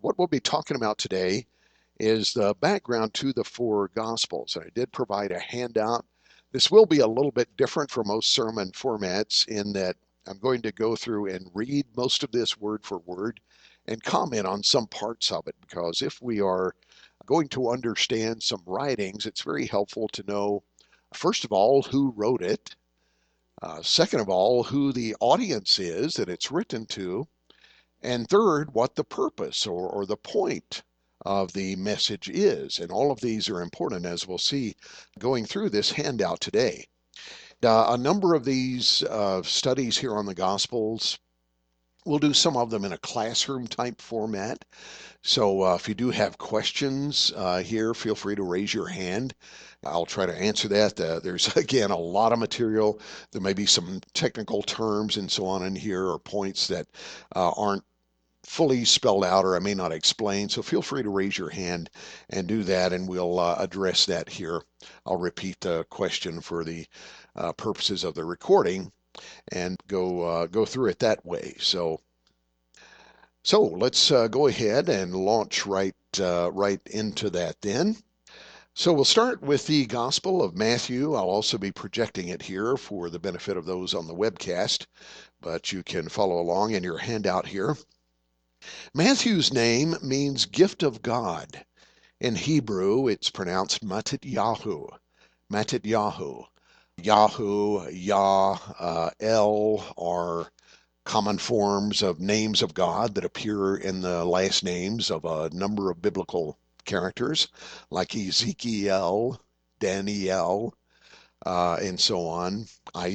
What we'll be talking about today is the background to the four Gospels. I did provide a handout. This will be a little bit different from most sermon formats in that I'm going to go through and read most of this word for word and comment on some parts of it, because if we are going to understand some writings, it's very helpful to know, first of all, who wrote it. Second of all, who the audience is that it's written to. And third, what the purpose or the point of the message is. And all of these are important, as we'll see going through this handout today. A number of these studies here on the Gospels, we'll do some of them in a classroom type format. So if you do have questions here, feel free to raise your hand. I'll try to answer that. There's, again, a lot of material. There may be some technical terms and so on in here, or points that aren't fully spelled out, or I may not explain. So feel free to raise your hand and do that, and we'll address that here. I'll repeat the question for the purposes of the recording and go through it that way. So let's go ahead and launch right into that then. So we'll start with the Gospel of Matthew. I'll also be projecting it here for the benefit of those on the webcast, but you can follow along in your handout here. Matthew's name means gift of God. In Hebrew, it's pronounced Matityahu. Matityahu. Yahu, Yah, El are common forms of names of God that appear in the last names of a number of biblical characters, like Ezekiel, Daniel, and so on.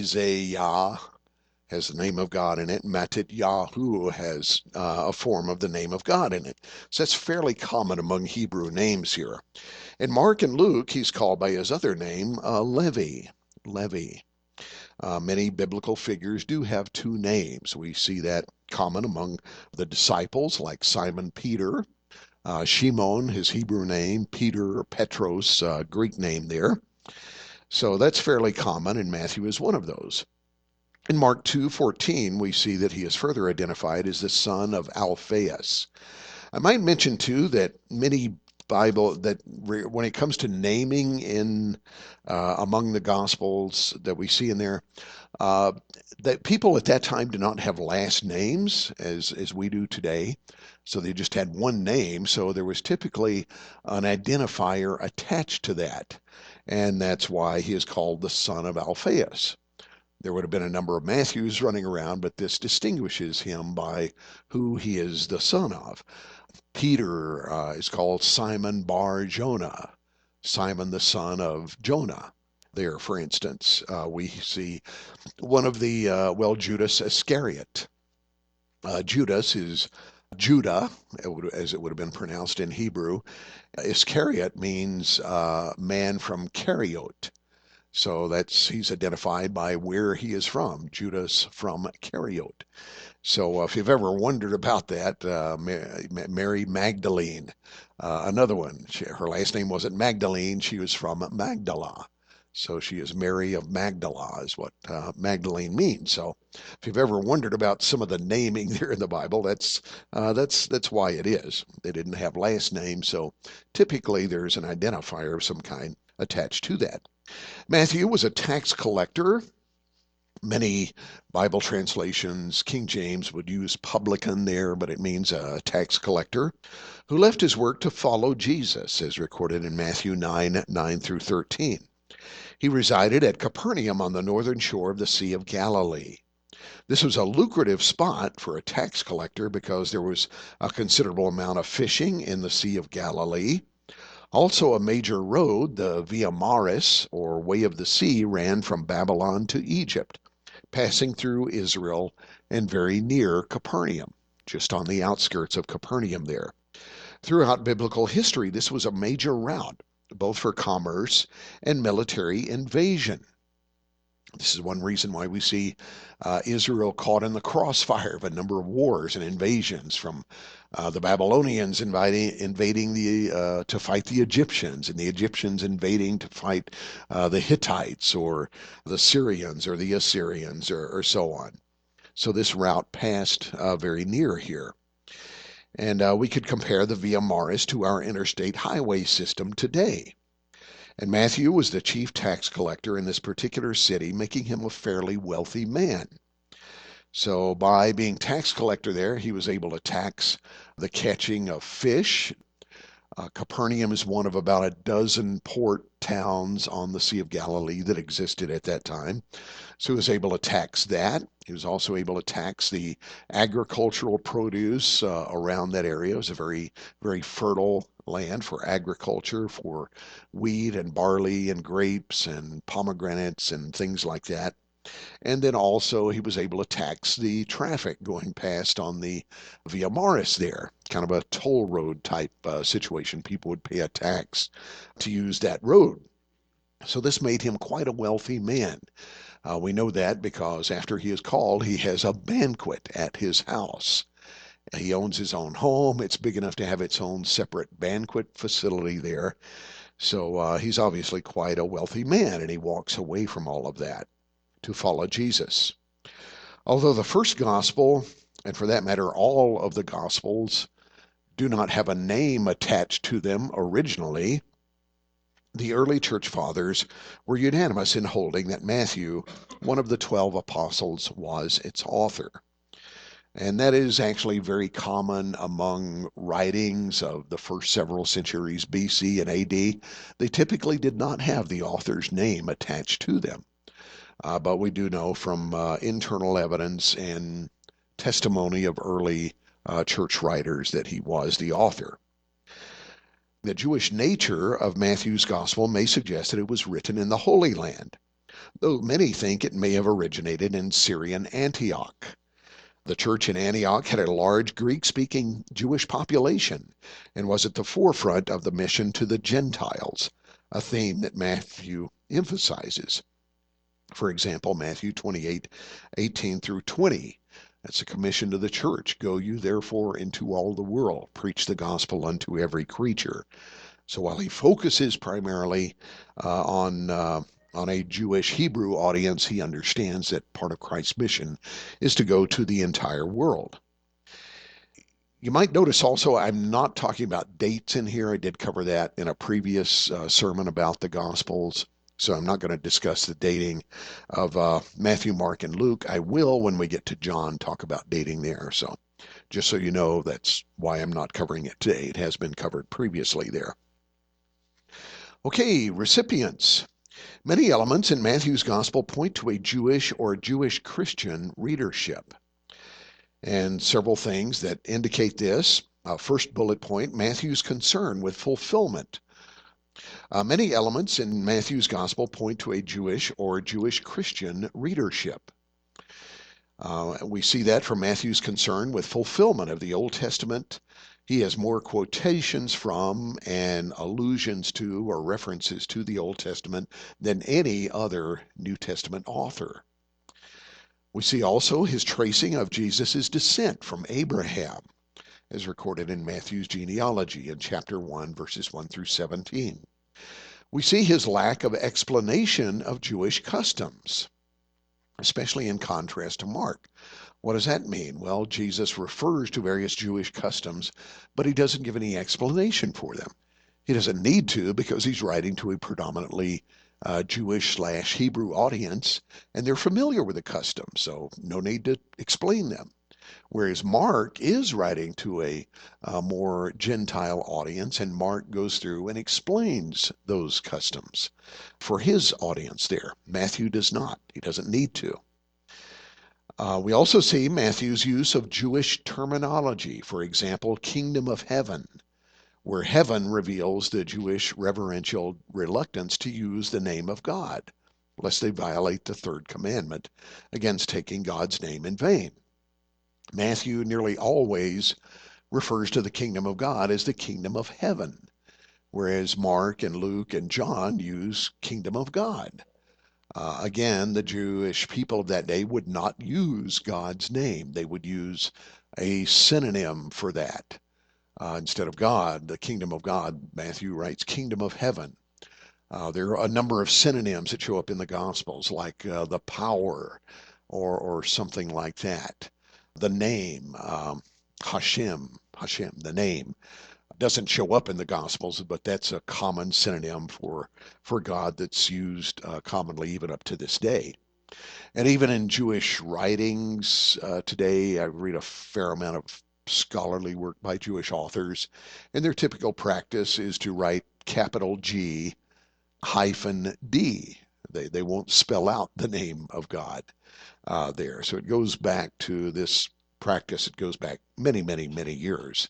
Isaiah has the name of God in it. Matityahu has a form of the name of God in it. So that's fairly common among Hebrew names here. In Mark and Luke, he's called by his other name, Levi. Levi. Many biblical figures do have two names. We see that common among the disciples, like Simon Peter, Shimon, his Hebrew name, Peter, Petros, Greek name there. So that's fairly common, and Matthew is one of those. In Mark 2:14, we see that he is further identified as the son of Alphaeus. I might mention too that many Bible that when it comes to naming in among the Gospels that we see in there, uh, that people at that time did not have last names as we do today. So they just had one name. So there was typically an identifier attached to that, and that's why he is called the son of Alphaeus. There would have been a number of Matthews running around, but this distinguishes him by who he is the son of. Peter is called Simon Bar Jonah, Simon the son of Jonah. There, for instance, we see one of the, Judas Iscariot. Judas is Judah, as it would have been pronounced in Hebrew. Iscariot means man from Keriot. So he's identified by where he is from, Judas from Keriot. So if you've ever wondered about that, Mary Magdalene, another one. Her last name wasn't Magdalene. She was from Magdala. So she is Mary of Magdala is what Magdalene means. So if you've ever wondered about some of the naming there in the Bible, that's why it is. They didn't have last names, so typically there's an identifier of some kind attached to that. Matthew was a tax collector. Many Bible translations, King James would use publican there, but it means a tax collector who left his work to follow Jesus, as recorded in Matthew 9 through 13. He resided at Capernaum on the northern shore of the Sea of Galilee. This was a lucrative spot for a tax collector because there was a considerable amount of fishing in the Sea of Galilee. Also, a major road, the Via Maris, or Way of the Sea, ran from Babylon to Egypt, passing through Israel and very near Capernaum, just on the outskirts of Capernaum there. Throughout biblical history, this was a major route, both for commerce and military invasion. This is one reason why we see Israel caught in the crossfire of a number of wars and invasions, from the Babylonians invading to fight the Egyptians, and the Egyptians invading to fight the Hittites or the Syrians or the Assyrians or so on. So this route passed very near here. And we could compare the Via Maris to our interstate highway system today. And Matthew was the chief tax collector in this particular city, making him a fairly wealthy man. So by being tax collector there, he was able to tax the catching of fish. Capernaum is one of about a dozen port towns on the Sea of Galilee that existed at that time. So he was able to tax that. He was also able to tax the agricultural produce around that area. It was a very, very fertile land for agriculture, for wheat and barley and grapes and pomegranates and things like that. And then also he was able to tax the traffic going past on the Via Maris there, kind of a toll road type situation. People would pay a tax to use that road. So this made him quite a wealthy man. We know that because after he is called, he has a banquet at his house. He owns his own home. It's big enough to have its own separate banquet facility there. So he's obviously quite a wealthy man, and he walks away from all of that to follow Jesus. Although the first gospel, and for that matter, all of the gospels, do not have a name attached to them originally, the early church fathers were unanimous in holding that Matthew, one of the 12 apostles, was its author. And that is actually very common among writings of the first several centuries BC and AD. They typically did not have the author's name attached to them. But we do know from internal evidence and testimony of early church writers that he was the author. The Jewish nature of Matthew's gospel may suggest that it was written in the Holy Land, though many think it may have originated in Syrian Antioch. The church in Antioch had a large Greek-speaking Jewish population and was at the forefront of the mission to the Gentiles, a theme that Matthew emphasizes. For example, Matthew 28:18 through 20. That's a commission to the church. Go you therefore into all the world, preach the gospel unto every creature. So while he focuses primarily on a Jewish Hebrew audience, he understands that part of Christ's mission is to go to the entire world. You might notice also I'm not talking about dates in here. I did cover that in a previous sermon about the Gospels. So I'm not going to discuss the dating of Matthew, Mark, and Luke. I will, when we get to John, talk about dating there. So just so you know, that's why I'm not covering it today. It has been covered previously there. Okay, recipients. Many elements in Matthew's gospel point to a Jewish or Jewish Christian readership. And several things that indicate this. First bullet point, Matthew's concern with fulfillment. Many elements in Matthew's gospel point to a Jewish or Jewish Christian readership. We see that from Matthew's concern with fulfillment of the Old Testament. He has more quotations from and allusions to or references to the Old Testament than any other New Testament author. We see also his tracing of Jesus' descent from Abraham, as recorded in Matthew's genealogy in chapter 1, verses 1 through 17. We see his lack of explanation of Jewish customs, especially in contrast to Mark. What does that mean? Well, Jesus refers to various Jewish customs, but he doesn't give any explanation for them. He doesn't need to because he's writing to a predominantly Jewish/Hebrew audience, and they're familiar with the customs, so no need to explain them. Whereas Mark is writing to a more Gentile audience, and Mark goes through and explains those customs for his audience there. Matthew does not. He doesn't need to. We also see Matthew's use of Jewish terminology, for example, kingdom of heaven, where heaven reveals the Jewish reverential reluctance to use the name of God, lest they violate the third commandment against taking God's name in vain. Matthew nearly always refers to the kingdom of God as the kingdom of heaven, whereas Mark and Luke and John use kingdom of God. Again, the Jewish people of that day would not use God's name. They would use a synonym for that. Instead of God, the kingdom of God, Matthew writes kingdom of heaven. There are a number of synonyms that show up in the Gospels, like the power or something like that. The name, Hashem, Hashem, the name. Doesn't show up in the Gospels, but that's a common synonym for God that's used commonly even up to this day. And even in Jewish writings today, I read a fair amount of scholarly work by Jewish authors, and their typical practice is to write capital G hyphen D. They won't spell out the name of God there. So it goes back to this practice. It goes back many, many, many years.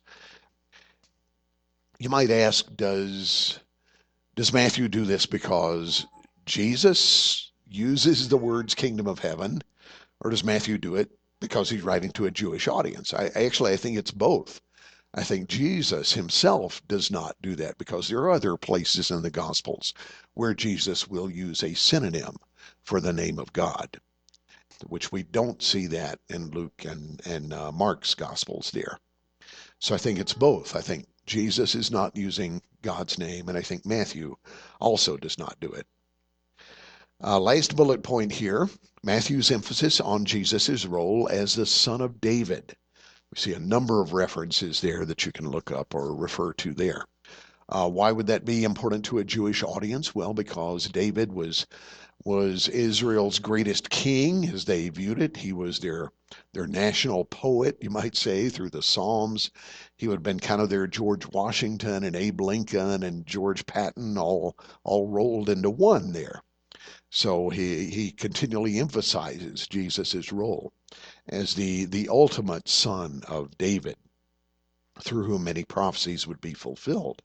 You might ask, does Matthew do this because Jesus uses the words kingdom of heaven, or does Matthew do it because he's writing to a Jewish audience? I think it's both. I think Jesus himself does not do that because there are other places in the Gospels where Jesus will use a synonym for the name of God, which we don't see that in Luke and Mark's Gospels there. So I think it's both. I think Jesus is not using God's name, and I think Matthew also does not do it. Last bullet point here, Matthew's emphasis on Jesus' role as the son of David. We see a number of references there that you can look up or refer to there. Why would that be important to a Jewish audience? Well, because David was Israel's greatest king as they viewed it. He was their national poet, you might say, through the Psalms. He would have been kind of their George Washington and Abe Lincoln and George Patton all rolled into one there. So he continually emphasizes Jesus' role as the ultimate son of David, through whom many prophecies would be fulfilled.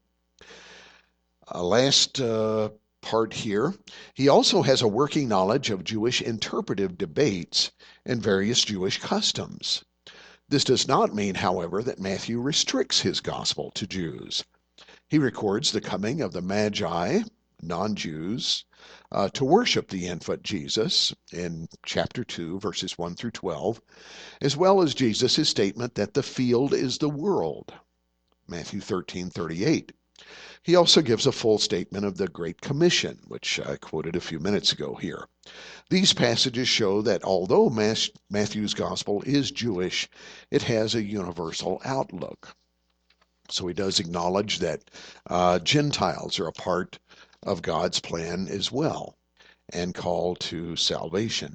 Last part here, he also has a working knowledge of Jewish interpretive debates and various Jewish customs. This does not mean, however, that Matthew restricts his gospel to Jews. He records the coming of the Magi, non-Jews, to worship the infant Jesus in chapter 2, verses 1 through 12, as well as Jesus' statement that the field is the world, Matthew 13:38. He also gives a full statement of the Great Commission, which I quoted a few minutes ago here. These passages show that although Matthew's gospel is Jewish, it has a universal outlook. So he does acknowledge that Gentiles are a part of God's plan as well and call to salvation.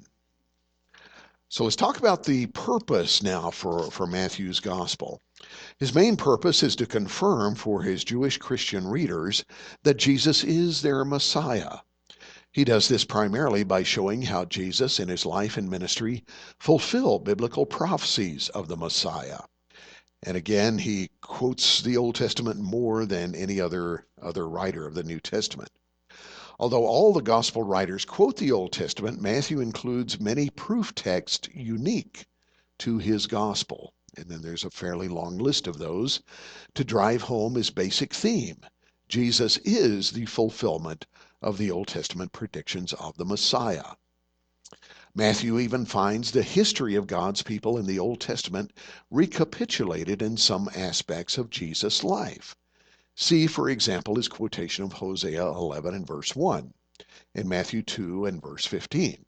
So let's talk about the purpose now for Matthew's gospel. His main purpose is to confirm for his Jewish Christian readers that Jesus is their Messiah. He does this primarily by showing how Jesus in his life and ministry fulfill biblical prophecies of the Messiah. And again, he quotes the Old Testament more than any other writer of the New Testament. Although all the gospel writers quote the Old Testament, Matthew includes many proof texts unique to his gospel. And then there's a fairly long list of those to drive home his basic theme. Jesus is the fulfillment of the Old Testament predictions of the Messiah. Matthew even finds the history of God's people in the Old Testament recapitulated in some aspects of Jesus' life. See, for example, his quotation of Hosea 11 and verse 1, and Matthew 2 and verse 15.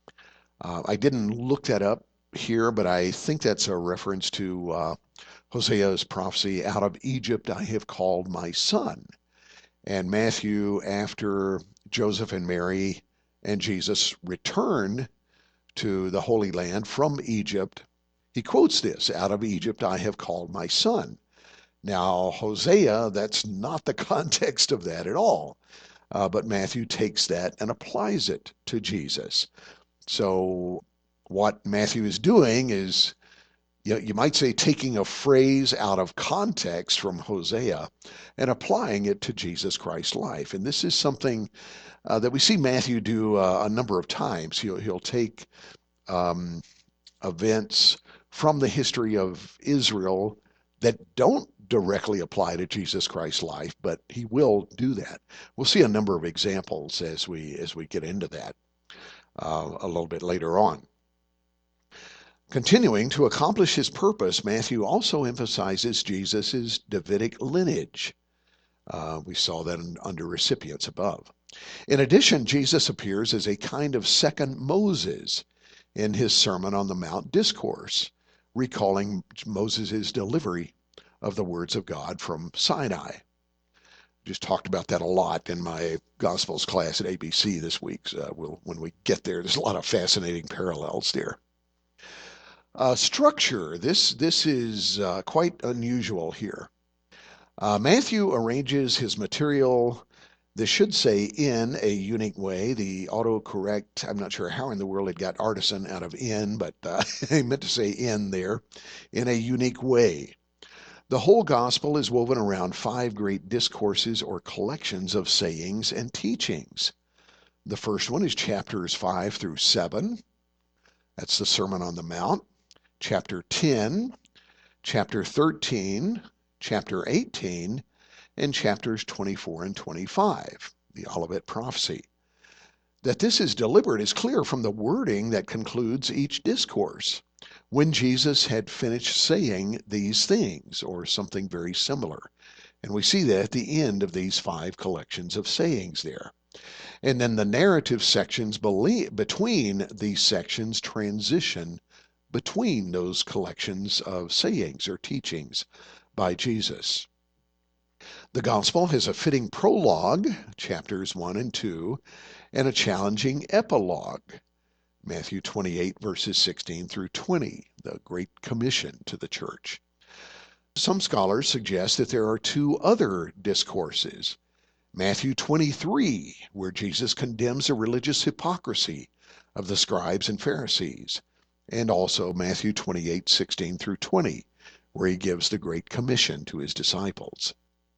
I didn't look that up here, but I think that's a reference to Hosea's prophecy, out of Egypt I have called my son. And Matthew, after Joseph and Mary and Jesus return to the Holy Land from Egypt, he quotes this, out of Egypt I have called my son. Now, Hosea, that's not the context of that at all. But Matthew takes that and applies it to Jesus. So what Matthew is doing is, you might say, taking a phrase out of context from Hosea and applying it to Jesus Christ's life. And this is something that we see Matthew do a number of times. He'll take events from the history of Israel that don't directly apply to Jesus Christ's life, but he will do that. We'll see a number of examples as we get into that a little bit later on. Continuing to accomplish his purpose, Matthew also emphasizes Jesus' Davidic lineage. We saw that under recipients above. In addition, Jesus appears as a kind of second Moses in his Sermon on the Mount discourse, recalling Moses' delivery of the words of God from Sinai. Just talked about that a lot in my Gospels class at ABC this week. When we get there, there's a lot of fascinating parallels there. Structure. This is quite unusual here. Matthew arranges his material, this should say in a unique way. The autocorrect, I'm not sure how in the world it got artisan out of in, but I meant to say in there, in a unique way. The whole gospel is woven around 5 great discourses or collections of sayings and teachings. The first one is chapters 5 through 7. That's the Sermon on the Mount. Chapter 10, chapter 13, chapter 18, and chapters 24 and 25, the Olivet Prophecy. That this is deliberate is clear from the wording that concludes each discourse. When Jesus had finished saying these things, or something very similar. And we see that at the end of these 5 collections of sayings there. And then the narrative sections between these sections transition between those collections of sayings or teachings by Jesus. The gospel has a fitting prologue, chapters 1 and 2, and a challenging epilogue, Matthew 28, verses 16 through 20, the Great Commission to the church. Some scholars suggest that there are 2 other discourses. Matthew 23, where Jesus condemns the religious hypocrisy of the scribes and Pharisees, and also Matthew 28, 16 through 20, where he gives the Great Commission to his disciples.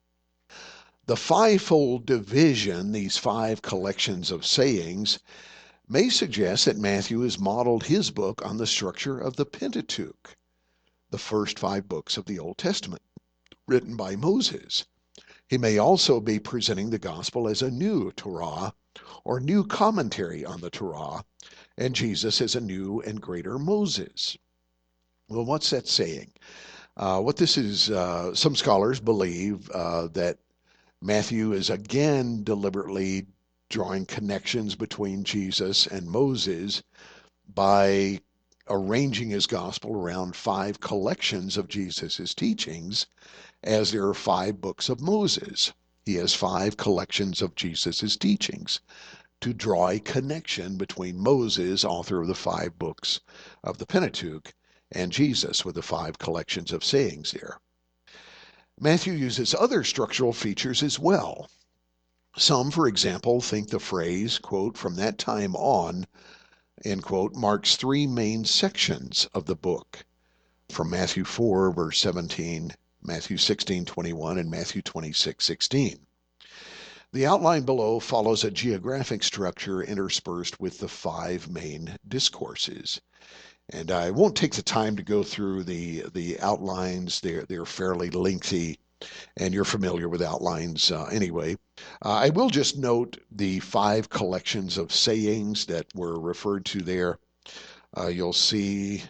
The 5-fold division, these 5 collections of sayings, may suggest that Matthew has modeled his book on the structure of the Pentateuch, the first 5 books of the Old Testament, written by Moses. He may also be presenting the gospel as a new Torah, or new commentary on the Torah, and Jesus as a new and greater Moses. Well, what's that saying? What this is, some scholars believe that Matthew is again deliberately drawing connections between Jesus and Moses by arranging his gospel around 5 collections of Jesus' teachings, as there are 5 books of Moses. He has 5 collections of Jesus' teachings to draw a connection between Moses, author of the 5 books of the Pentateuch, and Jesus with the 5 collections of sayings there. Matthew uses other structural features as well. Some, for example, think the phrase, quote, from that time on, end quote, marks 3 main sections of the book, from Matthew 4, verse 17, Matthew 16, 21, and Matthew 26, 16. The outline below follows a geographic structure interspersed with the 5 main discourses. And I won't take the time to go through the outlines. They're fairly lengthy, and you're familiar with outlines anyway. I will just note the 5 collections of sayings that were referred to there. You'll see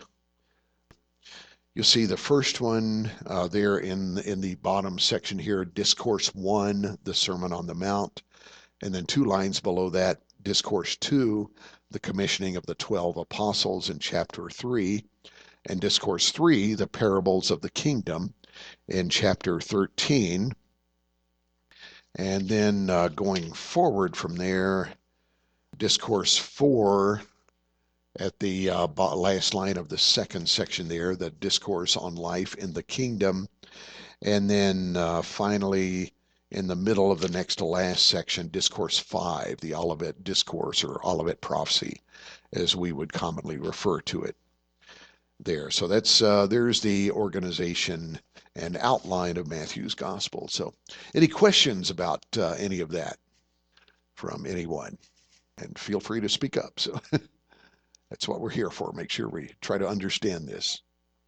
the first one there in the bottom section here, Discourse 1, the Sermon on the Mount, and then 2 lines below that, Discourse 2, the commissioning of the 12 apostles in chapter 3, and Discourse 3, the parables of the kingdom in chapter 13. And then going forward from there, Discourse 4 at the last line of the second section there, the discourse on life in the kingdom. And then finally, in the middle of the next to last section, Discourse 5, the Olivet Discourse, or Olivet Prophecy, as we would commonly refer to it there. So that's there's the organization and outline of Matthew's Gospel. So any questions about any of that from anyone? And feel free to speak up. So that's what we're here for. Make sure we try to understand this.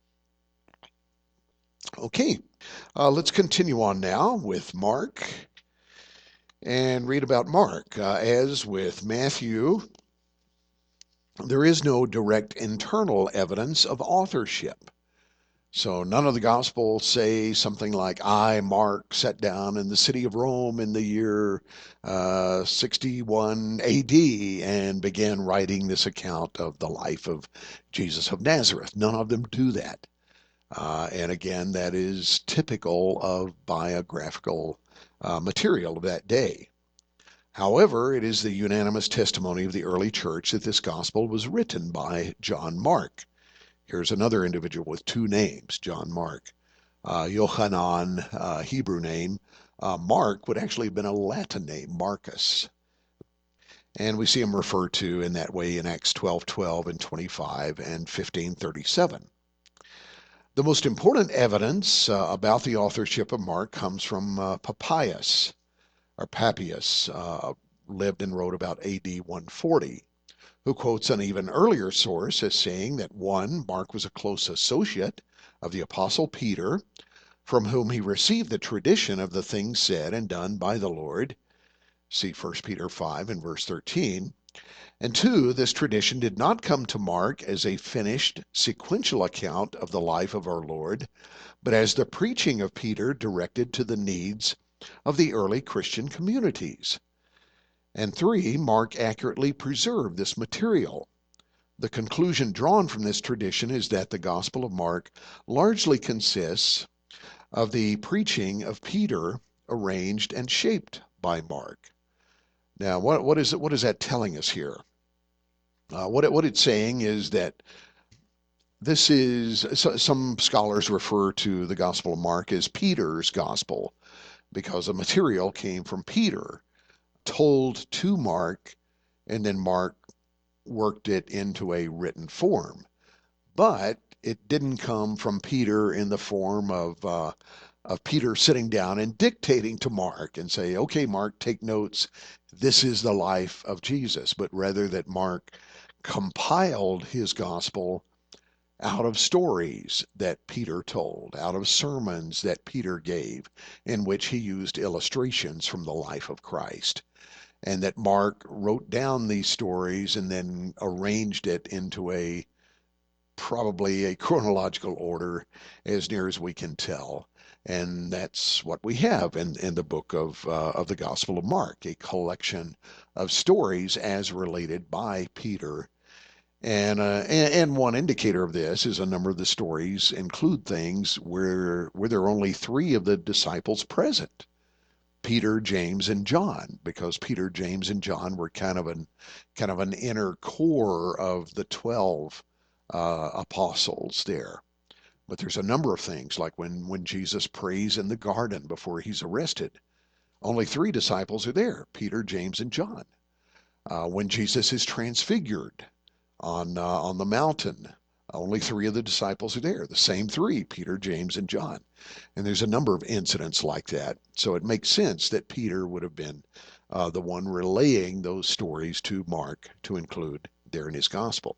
Okay, let's continue on now with Mark and read about Mark. As with Matthew, there is no direct internal evidence of authorship. So none of the Gospels say something like, I, Mark, sat down in the city of Rome in the year 61 AD and began writing this account of the life of Jesus of Nazareth. None of them do that. And again, that is typical of biographical material of that day. However, it is the unanimous testimony of the early church that this gospel was written by John Mark. Here's another individual with two names, John Mark. Yohanan, Hebrew name. Mark would actually have been a Latin name, Marcus. And we see him referred to in that way in Acts 12:12 and 25 and 15:37. The most important evidence about the authorship of Mark comes from Papias, or Papias, lived and wrote about AD 140, who quotes an even earlier source as saying that, one, Mark was a close associate of the Apostle Peter, from whom he received the tradition of the things said and done by the Lord. See 1 Peter 5 and verse 13. And two, this tradition did not come to Mark as a finished sequential account of the life of our Lord, but as the preaching of Peter directed to the needs of the early Christian communities. And three, Mark accurately preserved this material. The conclusion drawn from this tradition is that the Gospel of Mark largely consists of the preaching of Peter arranged and shaped by Mark. Now, what is that telling us here? What it's saying is that this is, some scholars refer to the Gospel of Mark as Peter's Gospel because the material came from Peter, told to Mark, and then Mark worked it into a written form. But it didn't come from Peter in the form of Peter sitting down and dictating to Mark and say, okay, Mark, take notes. This is the life of Jesus. But rather that Mark compiled his gospel out of stories that Peter told, out of sermons that Peter gave, in which he used illustrations from the life of Christ. And that Mark wrote down these stories and then arranged it into probably a chronological order as near as we can tell. And that's what we have in the book of the Gospel of Mark, a collection of stories as related by Peter. And one indicator of this is a number of the stories include things where there are only three of the disciples present: Peter, James, and John, because Peter, James, and John were kind of an inner core of the 12 apostles there. But there's a number of things, like when Jesus prays in the garden before he's arrested, only three disciples are there: Peter, James, and John. When Jesus is transfigured on the mountain, only three of the disciples are there, the same three: Peter, James, and John. And there's a number of incidents like that. So it makes sense that Peter would have been the one relaying those stories to Mark to include there in his gospel.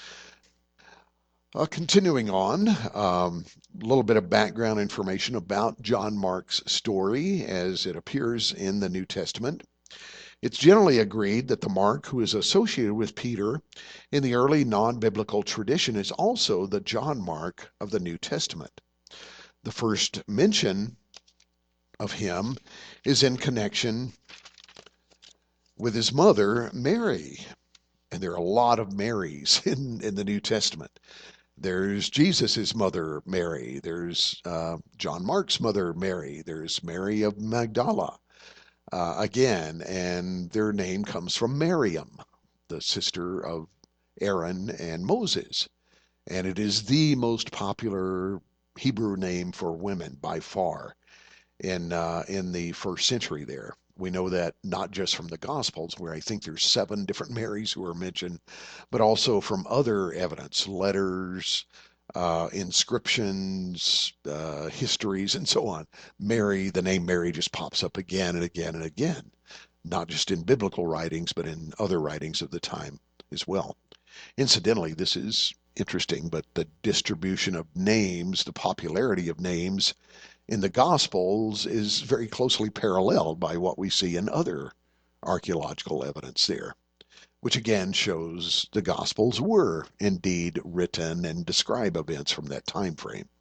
Continuing on, a little bit of background information about John Mark's story as it appears in the New Testament. It's generally agreed that the Mark who is associated with Peter in the early non-biblical tradition is also the John Mark of the New Testament. The first mention of him is in connection with his mother, Mary. And there are a lot of Marys in the New Testament. There's Jesus' mother, Mary. There's John Mark's mother, Mary. There's Mary of Magdala, again, and their name comes from Miriam, the sister of Aaron and Moses. And it is the most popular Hebrew name for women by far in the first century there. We know that not just from the Gospels, where I think there's 7 different Marys who are mentioned, but also from other evidence, letters, inscriptions, histories, and so on. Mary, the name Mary just pops up again and again and again, not just in biblical writings, but in other writings of the time as well. Incidentally, this is interesting, but the distribution of names, the popularity of names in the Gospels is very closely paralleled by what we see in other archaeological evidence there, which again shows the Gospels were indeed written and describe events from that time frame.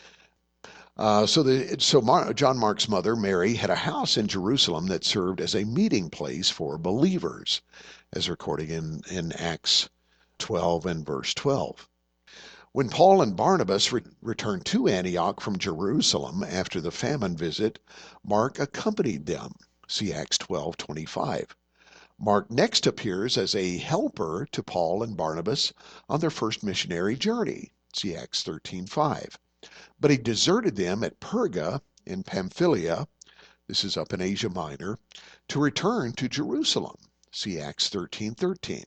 John Mark's mother, Mary, had a house in Jerusalem that served as a meeting place for believers, as recorded in Acts 12 and verse 12. When Paul and Barnabas returned to Antioch from Jerusalem after the famine visit, Mark accompanied them. See Acts 12:25. Mark next appears as a helper to Paul and Barnabas on their first missionary journey. See Acts 13:5. But he deserted them at Perga in Pamphylia, this is up in Asia Minor, to return to Jerusalem. See Acts 13:13.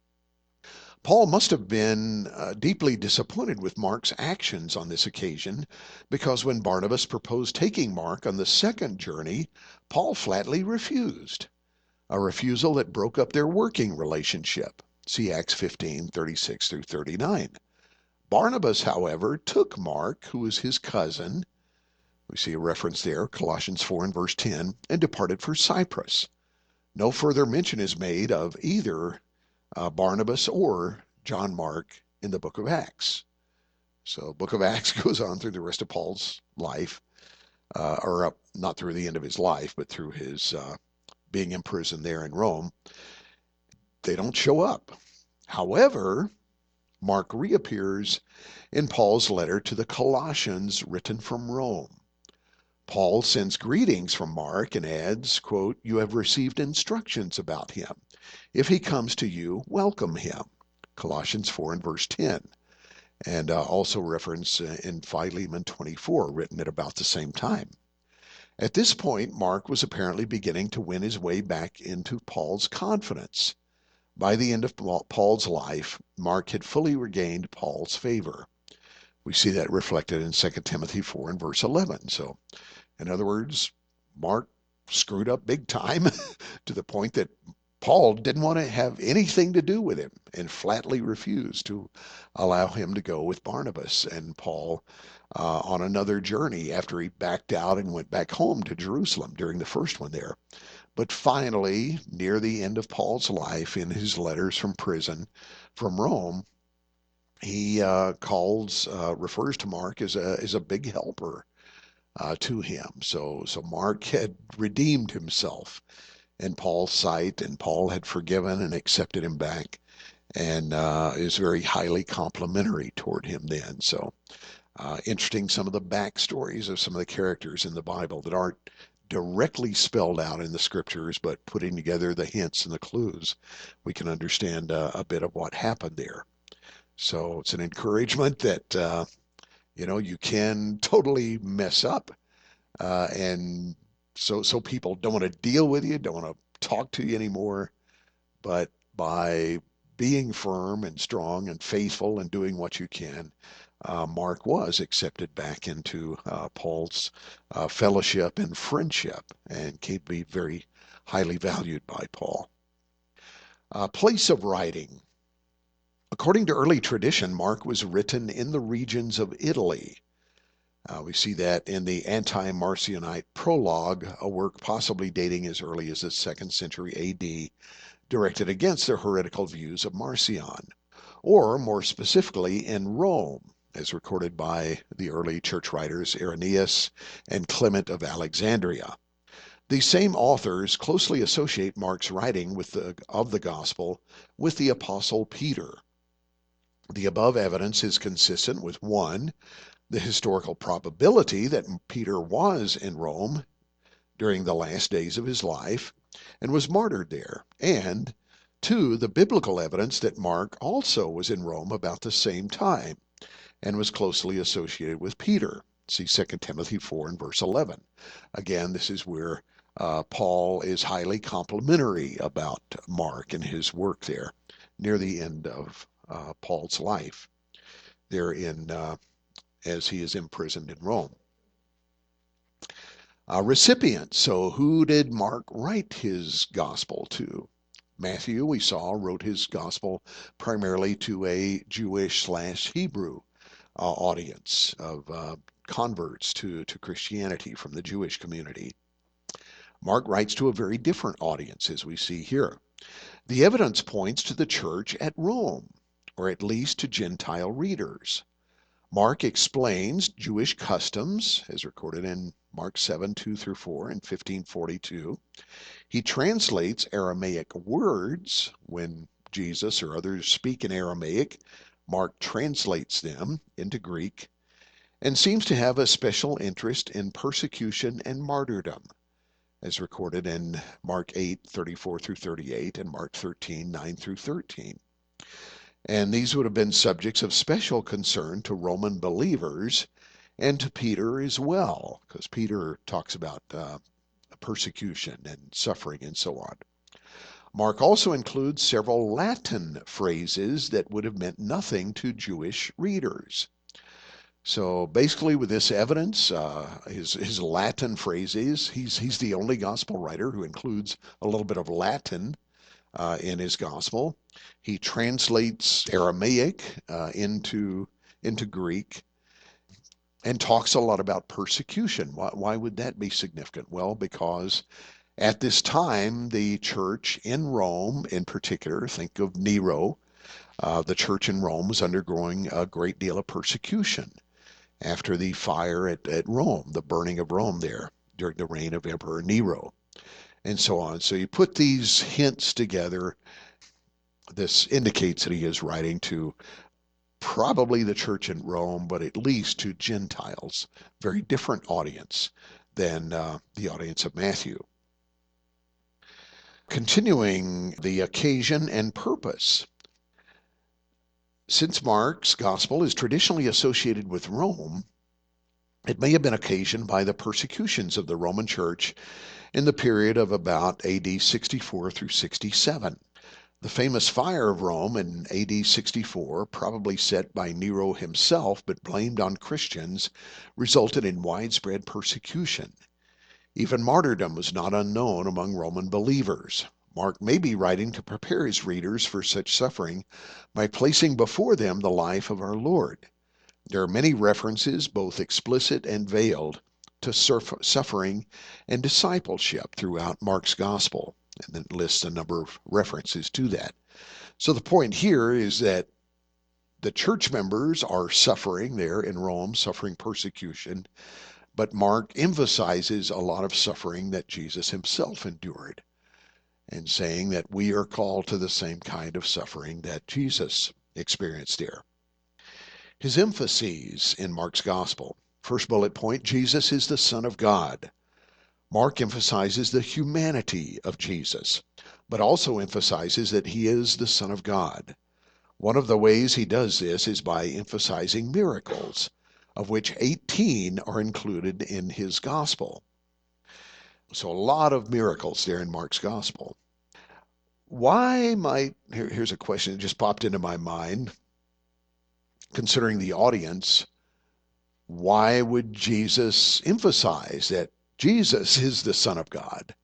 Paul must have been deeply disappointed with Mark's actions on this occasion, because when Barnabas proposed taking Mark on the second journey, Paul flatly refused, a refusal that broke up their working relationship. See Acts 15:36 through 39. Barnabas, however, took Mark, who was his cousin, we see a reference there, Colossians 4 and verse 10, and departed for Cyprus. No further mention is made of either Barnabas or John Mark in the book of Acts. So book of Acts goes on through the rest of Paul's life, or not through the end of his life, but through his being imprisoned there in Rome. They don't show up. However, Mark reappears in Paul's letter to the Colossians written from Rome. Paul sends greetings from Mark and adds, quote, "You have received instructions about him. If he comes to you, welcome him." Colossians 4 and verse 10. And also reference in Philemon 24, written at about the same time. At this point, Mark was apparently beginning to win his way back into Paul's confidence. By the end of Paul's life, Mark had fully regained Paul's favor. We see that reflected in 2 Timothy 4 and verse 11. So, in other words, Mark screwed up big time to the point that Paul didn't want to have anything to do with him and flatly refused to allow him to go with Barnabas and Paul on another journey after he backed out and went back home to Jerusalem during the first one there. But finally, near the end of Paul's life, in his letters from prison from Rome, he refers to Mark as a big helper to him. So Mark had redeemed himself in Paul's sight, and Paul had forgiven and accepted him back, and is very highly complimentary toward him then. So interesting, some of the backstories of some of the characters in the Bible that aren't directly spelled out in the scriptures, but putting together the hints and the clues, we can understand a bit of what happened there. So it's an encouragement that you can totally mess up, and so people don't want to deal with you, don't want to talk to you anymore. But by being firm and strong and faithful and doing what you can, Mark was accepted back into Paul's fellowship and friendship, and came to be very highly valued by Paul. Place of writing. According to early tradition, Mark was written in the regions of Italy. We see that in the Anti-Marcionite Prologue, a work possibly dating as early as the 2nd century AD, directed against the heretical views of Marcion, or more specifically in Rome, as recorded by the early church writers Irenaeus and Clement of Alexandria. These same authors closely associate Mark's writing of the gospel with the Apostle Peter. The above evidence is consistent with 1, the historical probability that Peter was in Rome during the last days of his life and was martyred there, and 2, the biblical evidence that Mark also was in Rome about the same time and was closely associated with Peter. See 2 Timothy 4 and verse 11. Again, this is where Paul is highly complimentary about Mark and his work there near the end of Paul's life there as he is imprisoned in Rome. Recipients. So who did Mark write his gospel to? Matthew, we saw, wrote his gospel primarily to a Jewish/Hebrew audience of converts to Christianity from the Jewish community. Mark writes to a very different audience, as we see here. The evidence points to the church at Rome, or at least to Gentile readers. Mark explains Jewish customs, as recorded in Mark 7, 2 through 4 and 15:42. He translates Aramaic words when Jesus or others speak in Aramaic. Mark translates them into Greek and seems to have a special interest in persecution and martyrdom, as recorded in Mark 8:34 through 38 and Mark 13:9 through 13. And these would have been subjects of special concern to Roman believers and to Peter as well, because Peter talks about persecution and suffering and so on. Mark also includes several Latin phrases that would have meant nothing to Jewish readers. So basically, with this evidence, his Latin phrases, he's the only gospel writer who includes a little bit of Latin in his gospel. He translates Aramaic into Greek and talks a lot about persecution. Why would that be significant? Well, because at this time, the church in Rome, in particular, think of Nero, the church in Rome was undergoing a great deal of persecution after the fire at Rome, the burning of Rome there during the reign of Emperor Nero, and so on. So you put these hints together. This indicates that he is writing to probably the church in Rome, but at least to Gentiles, very different audience than the audience of Matthew. Continuing the occasion and purpose. Since Mark's gospel is traditionally associated with Rome, it may have been occasioned by the persecutions of the Roman church in the period of about AD 64 through 67. The famous fire of Rome in AD 64, probably set by Nero himself but blamed on Christians, resulted in widespread persecution. Even martyrdom was not unknown among Roman believers. Mark may be writing to prepare his readers for such suffering by placing before them the life of our Lord. There are many references, both explicit and veiled, to suffering and discipleship throughout Mark's gospel, and then lists a number of references to that. So the point here is that the church members are suffering there in Rome, suffering persecution, but Mark emphasizes a lot of suffering that Jesus himself endured, and saying that we are called to the same kind of suffering that Jesus experienced there. His emphases in Mark's gospel. First bullet point, Jesus is the Son of God. Mark emphasizes the humanity of Jesus, but also emphasizes that he is the Son of God. One of the ways he does this is by emphasizing miracles, of which 18 are included in his gospel. So a lot of miracles there in Mark's gospel. Here's a question that just popped into my mind, considering the audience. Why would Jesus emphasize that Jesus is the Son of God?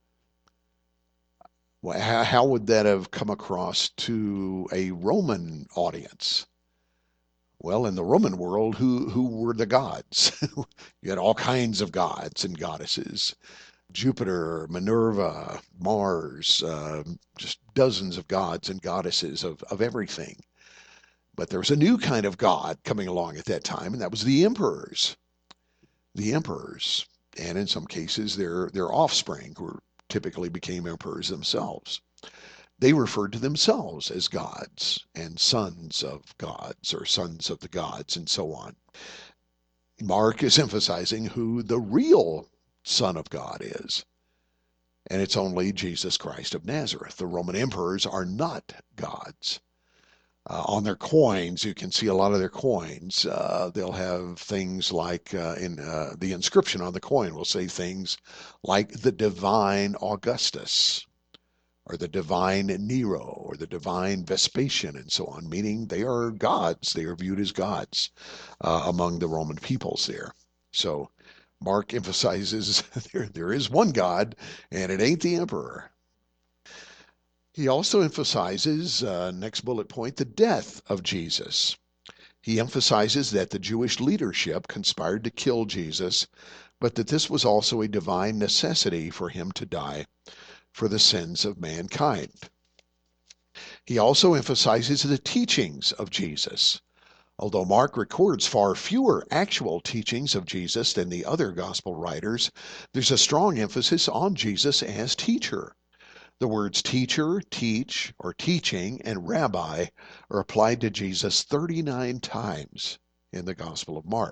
How would that have come across to a Roman audience? Well, in the Roman world, who were the gods? You had all kinds of gods and goddesses. Jupiter, Minerva, Mars, just dozens of gods and goddesses of everything. But there was a new kind of god coming along at that time, and that was the emperors. The emperors, and in some cases their offspring, who typically became emperors themselves. They referred to themselves as gods and sons of gods or sons of the gods and so on. Mark is emphasizing who the real Son of God is, and it's only Jesus Christ of Nazareth. The Roman emperors are not gods. On their coins, you can see a lot of their coins. They'll have things like in the inscription on the coin will say things like the divine Augustus, or the divine Nero, or the divine Vespasian, and so on, meaning they are gods. They are viewed as gods among the Roman peoples there. So Mark emphasizes there is one God, and it ain't the emperor. He also emphasizes, next bullet point, the death of Jesus. He emphasizes that the Jewish leadership conspired to kill Jesus, but that this was also a divine necessity for him to die for the sins of mankind. He also emphasizes the teachings of Jesus. Although Mark records far fewer actual teachings of Jesus than the other gospel writers, there's a strong emphasis on Jesus as teacher. The words teacher, teach, or teaching, and rabbi are applied to Jesus 39 times in the Gospel of Mark.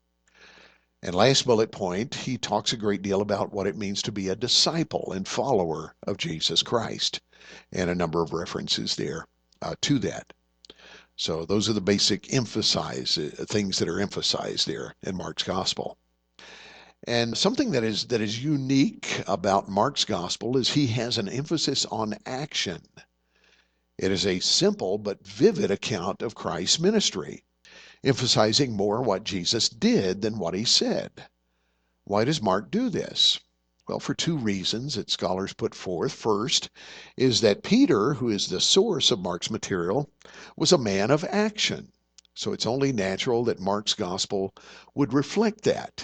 And last bullet point, he talks a great deal about what it means to be a disciple and follower of Jesus Christ, and a number of references there to that. So those are the basic things that are emphasized there in Mark's Gospel. And something that is unique about Mark's Gospel is he has an emphasis on action. It is a simple but vivid account of Christ's ministry, emphasizing more what Jesus did than what he said. Why does Mark do this? Well, for two reasons that scholars put forth. First is that Peter, who is the source of Mark's material, was a man of action. So it's only natural that Mark's gospel would reflect that.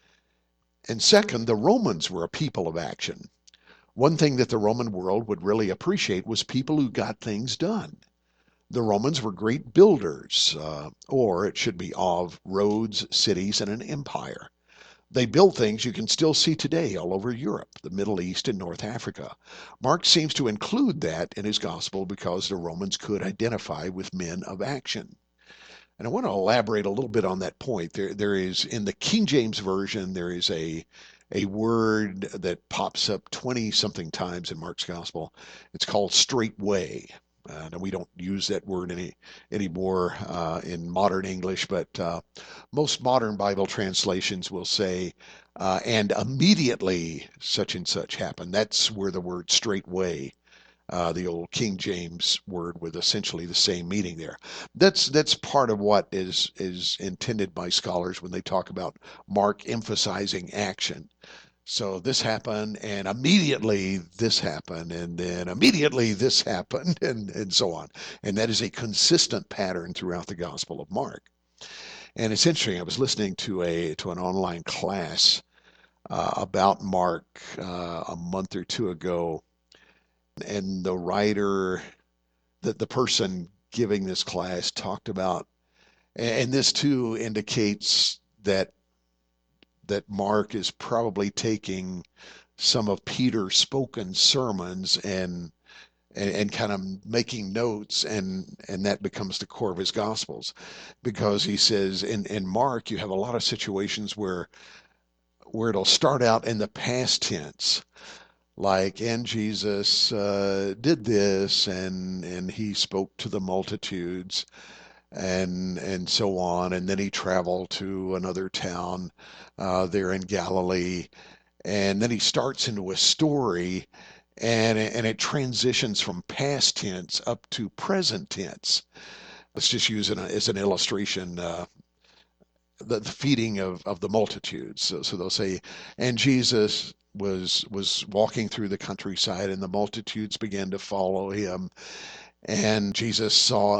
And second, the Romans were a people of action. One thing that the Roman world would really appreciate was people who got things done. The Romans were great builders, or it should be of roads, cities, and an empire. They built things you can still see today all over Europe, the Middle East, and North Africa. Mark seems to include that in his gospel because the Romans could identify with men of action. And I want to elaborate a little bit on that point. There is, in the King James Version, there is a word that pops up 20 something times in Mark's gospel. It's called straightway. Now we don't use that word anymore in modern English, but most modern Bible translations will say, and immediately such and such happened. That's where the word straightway, the old King James word with essentially the same meaning there. That's part of what is intended by scholars when they talk about Mark emphasizing action. So this happened, and immediately this happened, and then immediately this happened, and so on. And that is a consistent pattern throughout the Gospel of Mark. And it's interesting. I was listening to an online class about Mark a month or two ago, and the writer, the person giving this class, talked about, and this too indicates that Mark is probably taking some of Peter's spoken sermons and kind of making notes, and that becomes the core of his gospels, because he says in Mark you have a lot of situations where it'll start out in the past tense, like, and Jesus did this, and he spoke to the multitudes, and so on, and then he traveled to another town there in Galilee, and then he starts into a story, and it transitions from past tense up to present tense. Let's just use it as an illustration. The feeding of the multitudes. So they'll say, and Jesus was walking through the countryside, and the multitudes began to follow him. And Jesus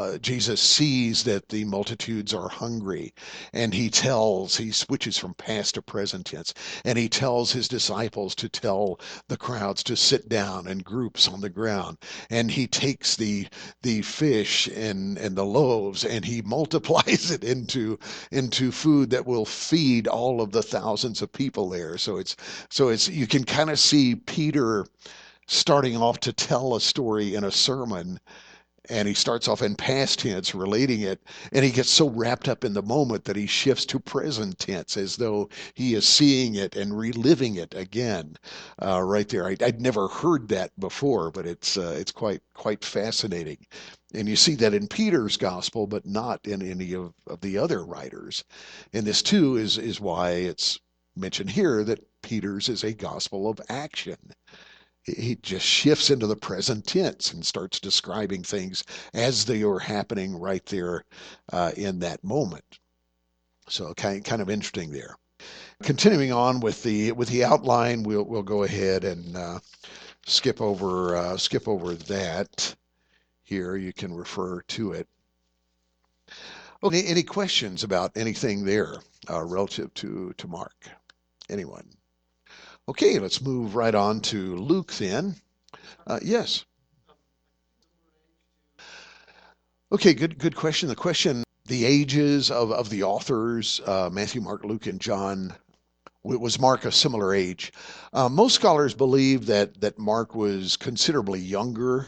sees that the multitudes are hungry, and he switches from past to present tense, and he tells his disciples to tell the crowds to sit down in groups on the ground. And he takes the fish and the loaves, and he multiplies it into food that will feed all of the thousands of people there. So it's you can kind of see Peter starting off to tell a story in a sermon, and he starts off in past tense relating it, and he gets so wrapped up in the moment that he shifts to present tense as though he is seeing it and reliving it again, right there. I'd never heard that before, but it's quite fascinating. And you see that in Peter's gospel, but not in any of the other writers. And this too is why it's mentioned here that Peter's is a gospel of action. He just shifts into the present tense and starts describing things as they are happening right there in that moment. So kind of interesting there. Continuing on with the outline, we'll go ahead and skip over that. Here you can refer to it. Okay, any questions about anything there relative to Mark? Anyone? Okay, let's move right on to Luke then. Yes. Okay, good question. The ages of the authors, Matthew, Mark, Luke, and John, Was Mark a similar age? Most scholars believe that Mark was considerably younger.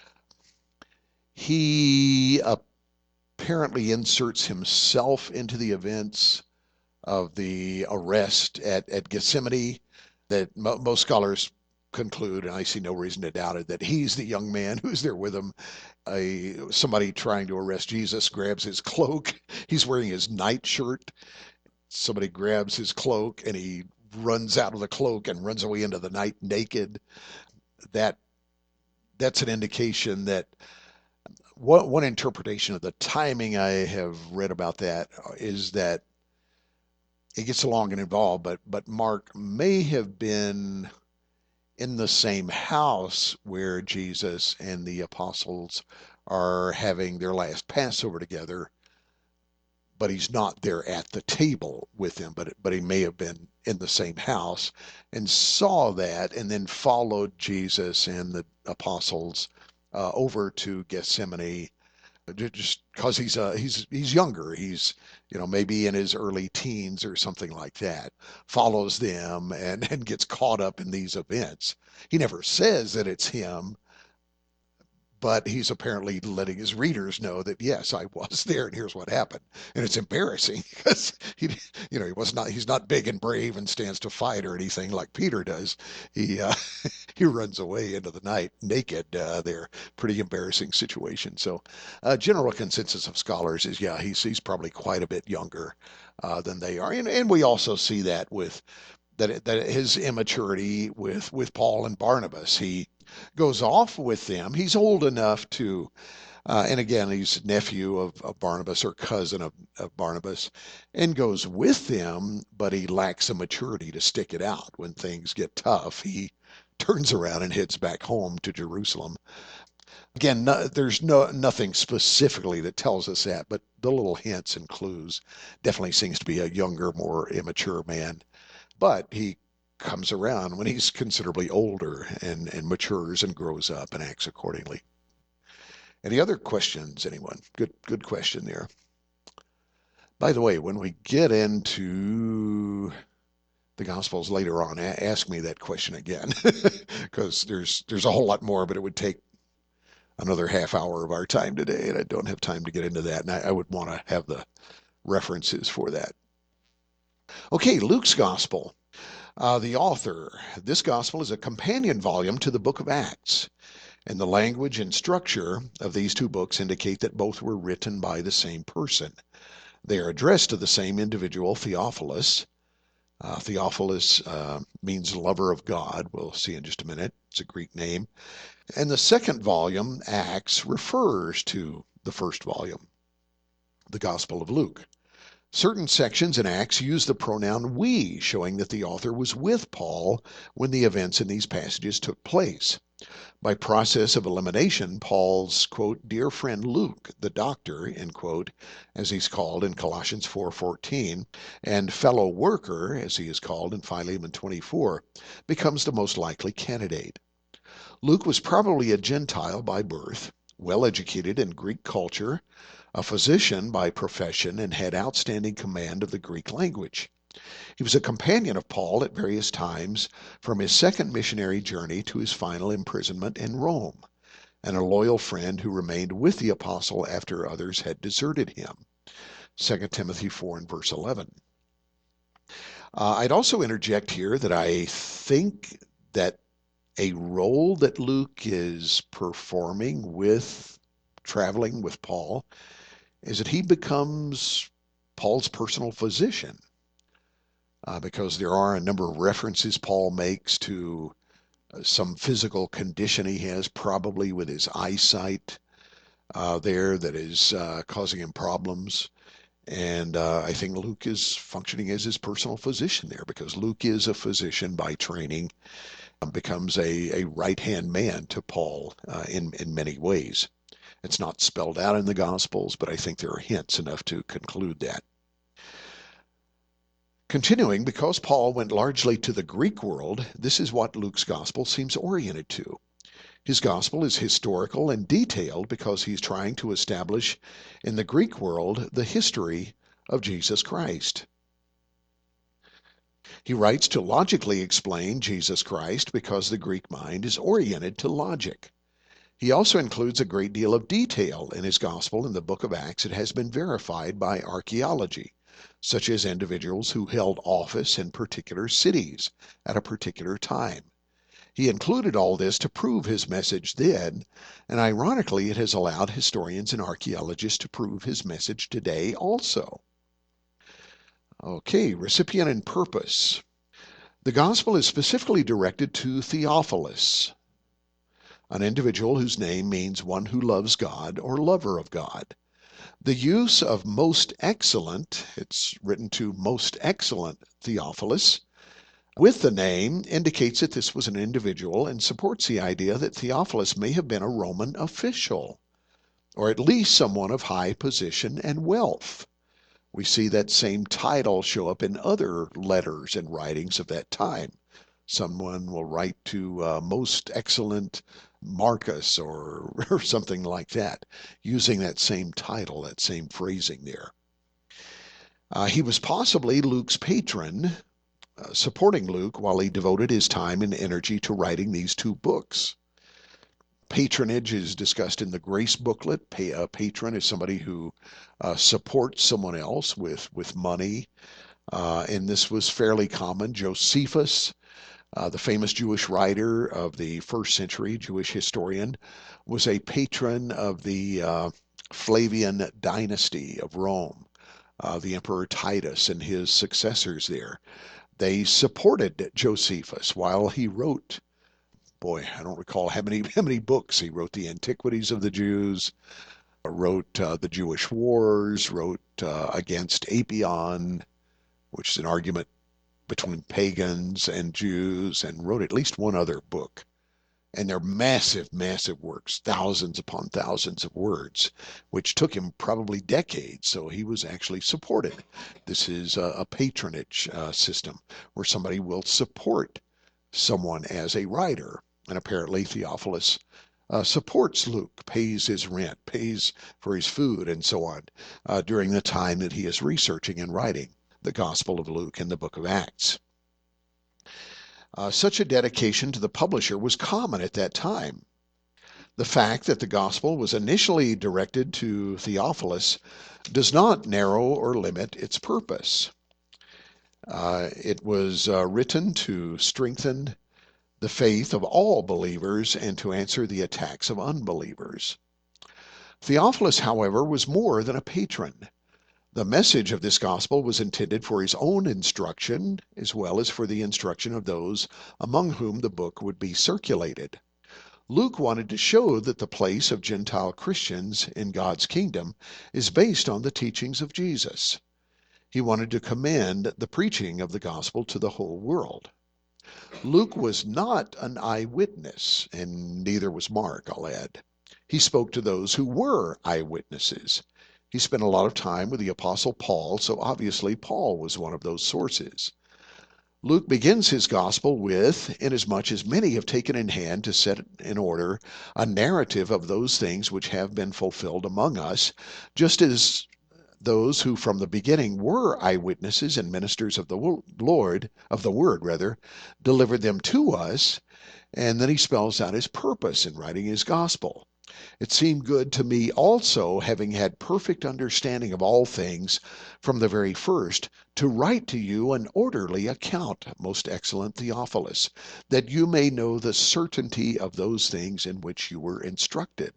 He apparently inserts himself into the events of the arrest at Gethsemane. That most scholars conclude, and I see no reason to doubt it, that he's the young man who's there with him. Somebody trying to arrest Jesus grabs his cloak. He's wearing his nightshirt. Somebody grabs his cloak and he runs out of the cloak and runs away into the night naked. That that's an indication that one interpretation of the timing I have read about that is that it gets along and involved, but Mark may have been in the same house where Jesus and the apostles are having their last Passover together, but he's not there at the table with them, but he may have been in the same house and saw that and then followed Jesus and the apostles over to Gethsemane just because he's younger. He's maybe in his early teens or something like that. Follows them and gets caught up in these events. He never says that it's him, but he's apparently letting his readers know that yes, I was there and here's what happened. And it's embarrassing because he's not big and brave and stands to fight or anything like Peter does. He he runs away into the night naked there. Pretty embarrassing situation. So general consensus of scholars is yeah, he's probably quite a bit younger than they are. And we also see that with that his immaturity with Paul and Barnabas. He goes off with them. He's old enough to, and again, he's nephew of Barnabas or cousin of Barnabas, and goes with them, but he lacks the maturity to stick it out. When things get tough, he turns around and heads back home to Jerusalem. Again, there's nothing specifically that tells us that, but the little hints and clues definitely seems to be a younger, more immature man. But he comes around when he's considerably older and matures and grows up and acts accordingly. Any other questions, anyone? Good question there. By the way, when we get into the Gospels later on, ask me that question again, because there's a whole lot more, but it would take another half hour of our time today, and I don't have time to get into that, and I would want to have the references for that. Okay, Luke's Gospel. The author. This Gospel is a companion volume to the book of Acts, and the language and structure of these two books indicate that both were written by the same person. They are addressed to the same individual, Theophilus. Theophilus means lover of God. We'll see in just a minute. It's a Greek name. And the second volume, Acts, refers to the first volume, the Gospel of Luke. Certain sections in Acts use the pronoun we, showing that the author was with Paul when the events in these passages took place. By process of elimination, Paul's, quote, dear friend Luke, the doctor, end quote, as he's called in Colossians 4:14, and fellow worker, as he is called in Philemon 24, becomes the most likely candidate. Luke was probably a Gentile by birth, well educated in Greek culture, a physician by profession, and had outstanding command of the Greek language. He was a companion of Paul at various times from his second missionary journey to his final imprisonment in Rome, and a loyal friend who remained with the apostle after others had deserted him. 2 Timothy 4 and verse 11. I'd also interject here that I think that a role that Luke is performing with traveling with Paul is that he becomes Paul's personal physician, because there are a number of references Paul makes to some physical condition he has, probably with his eyesight there, that is causing him problems. And I think Luke is functioning as his personal physician there, because Luke is a physician by training, becomes a right-hand man to Paul in many ways. It's not spelled out in the Gospels, but I think there are hints enough to conclude that. Continuing, because Paul went largely to the Greek world, this is what Luke's Gospel seems oriented to. His Gospel is historical and detailed because he's trying to establish in the Greek world the history of Jesus Christ. He writes to logically explain Jesus Christ because the Greek mind is oriented to logic. He also includes a great deal of detail in his gospel in the book of Acts that has been verified by archaeology, such as individuals who held office in particular cities at a particular time. He included all this to prove his message then, and ironically, it has allowed historians and archaeologists to prove his message today also. Okay, recipient and purpose. The gospel is specifically directed to Theophilus, an individual whose name means one who loves God or lover of God. The use of most excellent, it's written to most excellent Theophilus, with the name indicates that this was an individual and supports the idea that Theophilus may have been a Roman official, or at least someone of high position and wealth. We see that same title show up in other letters and writings of that time. Someone will write to most excellent Marcus or something like that, using that same title, that same phrasing there. He was possibly Luke's patron, supporting Luke while he devoted his time and energy to writing these two books. Patronage is discussed in the Grace booklet. A patron is somebody who supports someone else with money, and this was fairly common. Josephus, the famous Jewish writer of the first century, Jewish historian, was a patron of the Flavian dynasty of Rome, the Emperor Titus and his successors there. They supported Josephus while he wrote, boy, I don't recall how many books he wrote. The Antiquities of the Jews, wrote the Jewish Wars, wrote against Apion, which is an argument between pagans and Jews, and wrote at least one other book. And they're massive, massive works, thousands upon thousands of words, which took him probably decades. So he was actually supported. This is a patronage system where somebody will support someone as a writer. And apparently Theophilus supports Luke, pays his rent, pays for his food, and so on during the time that he is researching and writing the Gospel of Luke and the book of Acts. Such a dedication to the publisher was common at that time. The fact that the gospel was initially directed to Theophilus does not narrow or limit its purpose. It was written to strengthen the faith of all believers and to answer the attacks of unbelievers. Theophilus, however, was more than a patron. The message of this gospel was intended for his own instruction as well as for the instruction of those among whom the book would be circulated. Luke wanted to show that the place of Gentile Christians in God's kingdom is based on the teachings of Jesus. He wanted to commend the preaching of the gospel to the whole world. Luke was not an eyewitness, and neither was Mark, I'll add. He spoke to those who were eyewitnesses. He spent a lot of time with the Apostle Paul, so obviously Paul was one of those sources. Luke begins his gospel with, inasmuch as many have taken in hand to set in order a narrative of those things which have been fulfilled among us, just as those who from the beginning were eyewitnesses and ministers of the word, delivered them to us, and then he spells out his purpose in writing his gospel. It seemed good to me also, having had perfect understanding of all things from the very first, to write to you an orderly account, most excellent Theophilus, that you may know the certainty of those things in which you were instructed.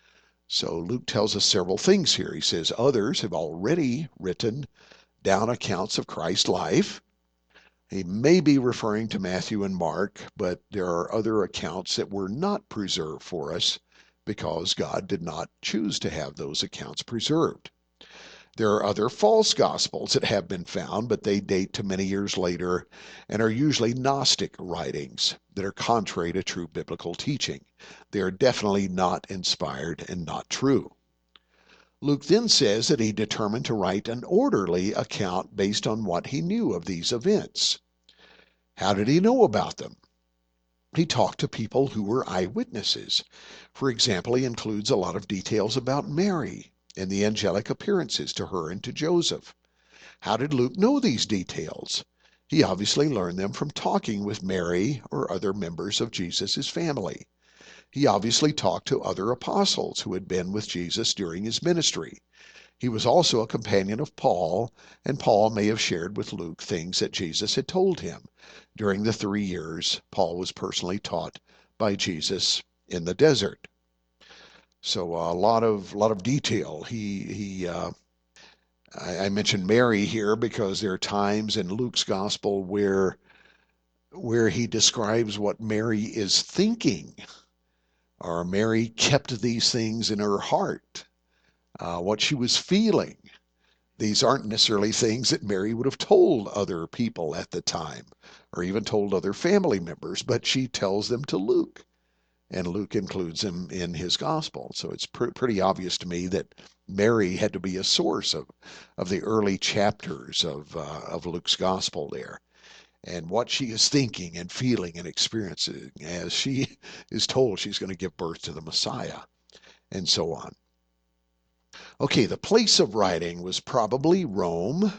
So Luke tells us several things here. He says others have already written down accounts of Christ's life. He may be referring to Matthew and Mark, but there are other accounts that were not preserved for us because God did not choose to have those accounts preserved. There are other false gospels that have been found, but they date to many years later and are usually Gnostic writings that are contrary to true biblical teaching. They are definitely not inspired and not true. Luke then says that he determined to write an orderly account based on what he knew of these events. How did he know about them? He talked to people who were eyewitnesses. For example, he includes a lot of details about Mary and the angelic appearances to her and to Joseph. How did Luke know these details? He obviously learned them from talking with Mary or other members of Jesus' family. He obviously talked to other apostles who had been with Jesus during his ministry. He was also a companion of Paul, and Paul may have shared with Luke things that Jesus had told him during the 3 years Paul was personally taught by Jesus in the desert. So a lot of detail. I mentioned Mary here because there are times in Luke's gospel where he describes what Mary is thinking, or Mary kept these things in her heart, what she was feeling. These aren't necessarily things that Mary would have told other people at the time, or even told other family members, but she tells them to Luke, and Luke includes them in his gospel. So it's pretty obvious to me that Mary had to be a source of the early chapters of Luke's gospel there, and what she is thinking and feeling and experiencing as she is told she's going to give birth to the Messiah, and so on. Okay, the place of writing was probably Rome.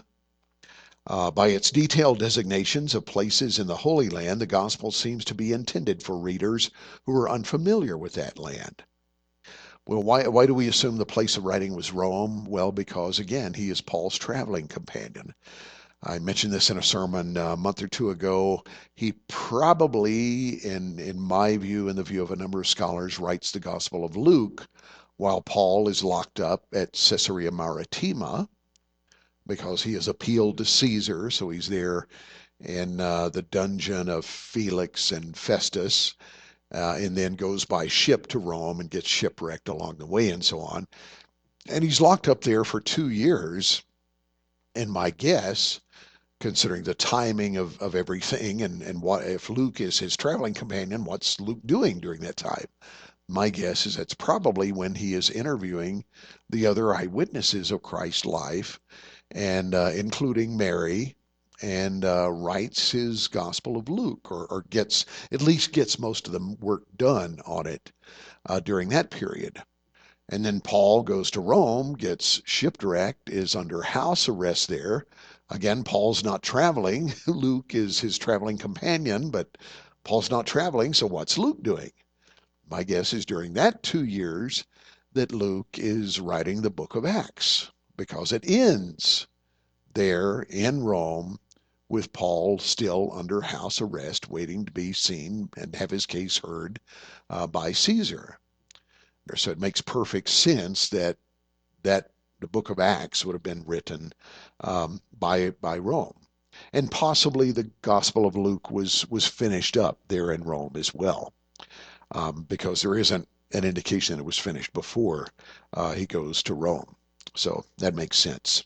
By its detailed designations of places in the Holy Land, the Gospel seems to be intended for readers who are unfamiliar with that land. Well, why do we assume the place of writing was Rome? Well, because, again, he is Paul's traveling companion. I mentioned this in a sermon a month or two ago. He probably, in my view, in the view of a number of scholars, writes the Gospel of Luke while Paul is locked up at Caesarea Maritima, because he has appealed to Caesar, so he's there in the dungeon of Felix and Festus, and then goes by ship to Rome and gets shipwrecked along the way and so on. And he's locked up there for 2 years, and my guess, considering the timing of everything, and what if Luke is his traveling companion, what's Luke doing during that time? My guess is that's probably when he is interviewing the other eyewitnesses of Christ's life, and including Mary, and writes his Gospel of Luke, or at least gets most of the work done on it during that period. And then Paul goes to Rome, gets shipwrecked, is under house arrest there. Again, Paul's not traveling. Luke is his traveling companion, but Paul's not traveling, so what's Luke doing? My guess is during that 2 years that Luke is writing the book of Acts, because it ends there in Rome with Paul still under house arrest, waiting to be seen and have his case heard by Caesar. So it makes perfect sense that the book of Acts would have been written by Rome. And possibly the Gospel of Luke was finished up there in Rome as well, because there isn't an indication that it was finished before he goes to Rome. So that makes sense.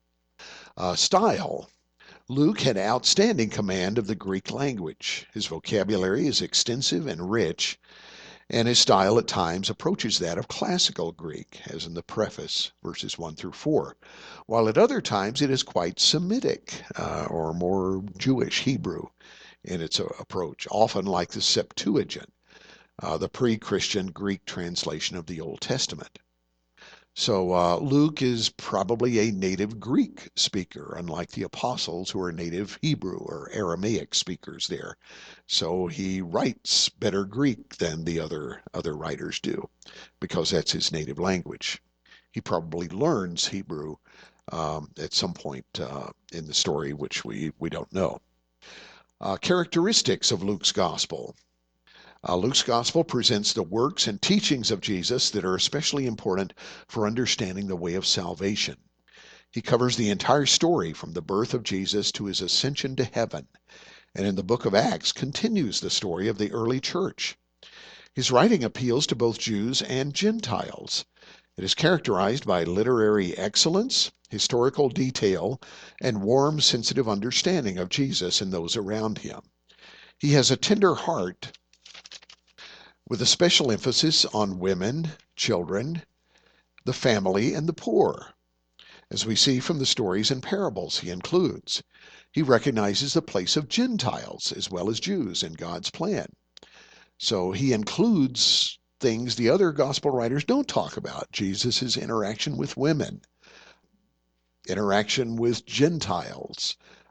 Style. Luke had outstanding command of the Greek language. His vocabulary is extensive and rich, and his style at times approaches that of classical Greek, as in the preface, verses 1 through 4, while at other times it is quite Semitic, or more Jewish Hebrew in its approach, often like the Septuagint, the pre-Christian Greek translation of the Old Testament. So Luke is probably a native Greek speaker, unlike the apostles who are native Hebrew or Aramaic speakers there. So he writes better Greek than the other writers do, because that's his native language. He probably learns Hebrew at some point in the story, which we don't know. Characteristics of Luke's gospel. Luke's gospel presents the works and teachings of Jesus that are especially important for understanding the way of salvation. He covers the entire story from the birth of Jesus to his ascension to heaven, and in the book of Acts continues the story of the early church. His writing appeals to both Jews and Gentiles. It is characterized by literary excellence, historical detail, and warm, sensitive understanding of Jesus and those around him. He has a tender heart, with a special emphasis on women, children, the family, and the poor. As we see from the stories and parables he includes, he recognizes the place of Gentiles as well as Jews in God's plan. So he includes things the other gospel writers don't talk about: Jesus' interaction with women, interaction with Gentiles,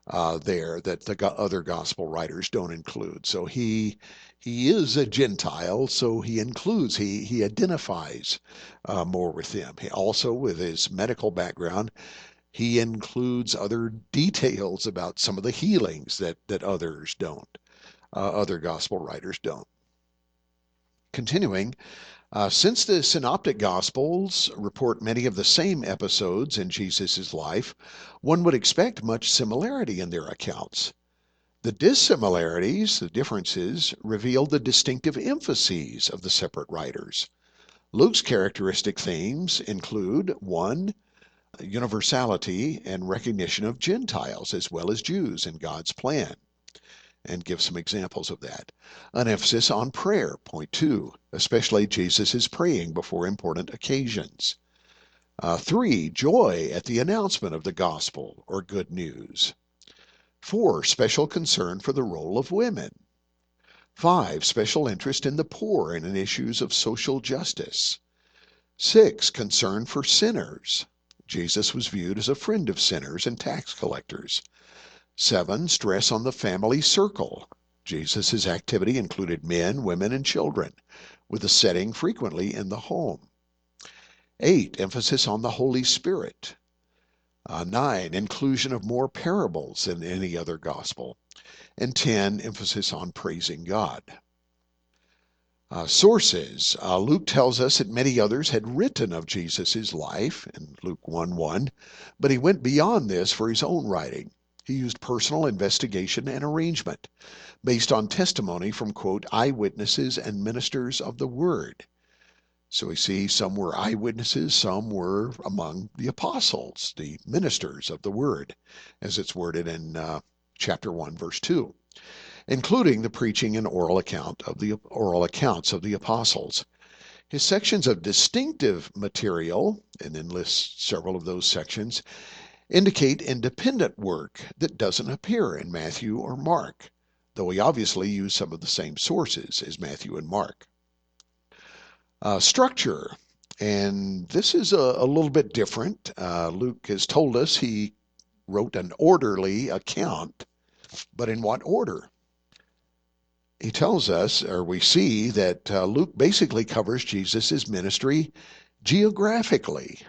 there that the other gospel writers don't include. So he is a Gentile, so he includes, he identifies more with them. He also, with his medical background, he includes other details about some of the healings that others don't, other gospel writers don't. Continuing, since the Synoptic Gospels report many of the same episodes in Jesus' life, one would expect much similarity in their accounts. The dissimilarities, the differences, reveal the distinctive emphases of the separate writers. Luke's characteristic themes include 1. Universality and recognition of Gentiles as well as Jews in God's plan, and give some examples of that. An emphasis on prayer, point 2, especially Jesus' praying before important occasions. 3. Joy at the announcement of the gospel or good news. 4. Special concern for the role of women. 5. Special interest in the poor and in issues of social justice. 6. Concern for sinners. Jesus was viewed as a friend of sinners and tax collectors. 7. Stress on the family circle. Jesus' activity included men, women, and children, with the setting frequently in the home. 8. Emphasis on the Holy Spirit. 9. Inclusion of more parables than any other gospel. And 10. Emphasis on praising God. Sources. Luke tells us that many others had written of Jesus' life in Luke 1:1, but he went beyond this for his own writing. He used personal investigation and arrangement based on testimony from, quote, eyewitnesses and ministers of the word. So we see some were eyewitnesses, some were among the apostles, the ministers of the word, as it's worded in chapter 1, verse 2, including the preaching and oral accounts of the apostles. His sections of distinctive material, and then lists several of those sections, indicate independent work that doesn't appear in Matthew or Mark, though he obviously used some of the same sources as Matthew and Mark. Structure, and this is a little bit different. Luke has told us he wrote an orderly account, but in what order? He tells us, or we see, that Luke basically covers Jesus' ministry geographically.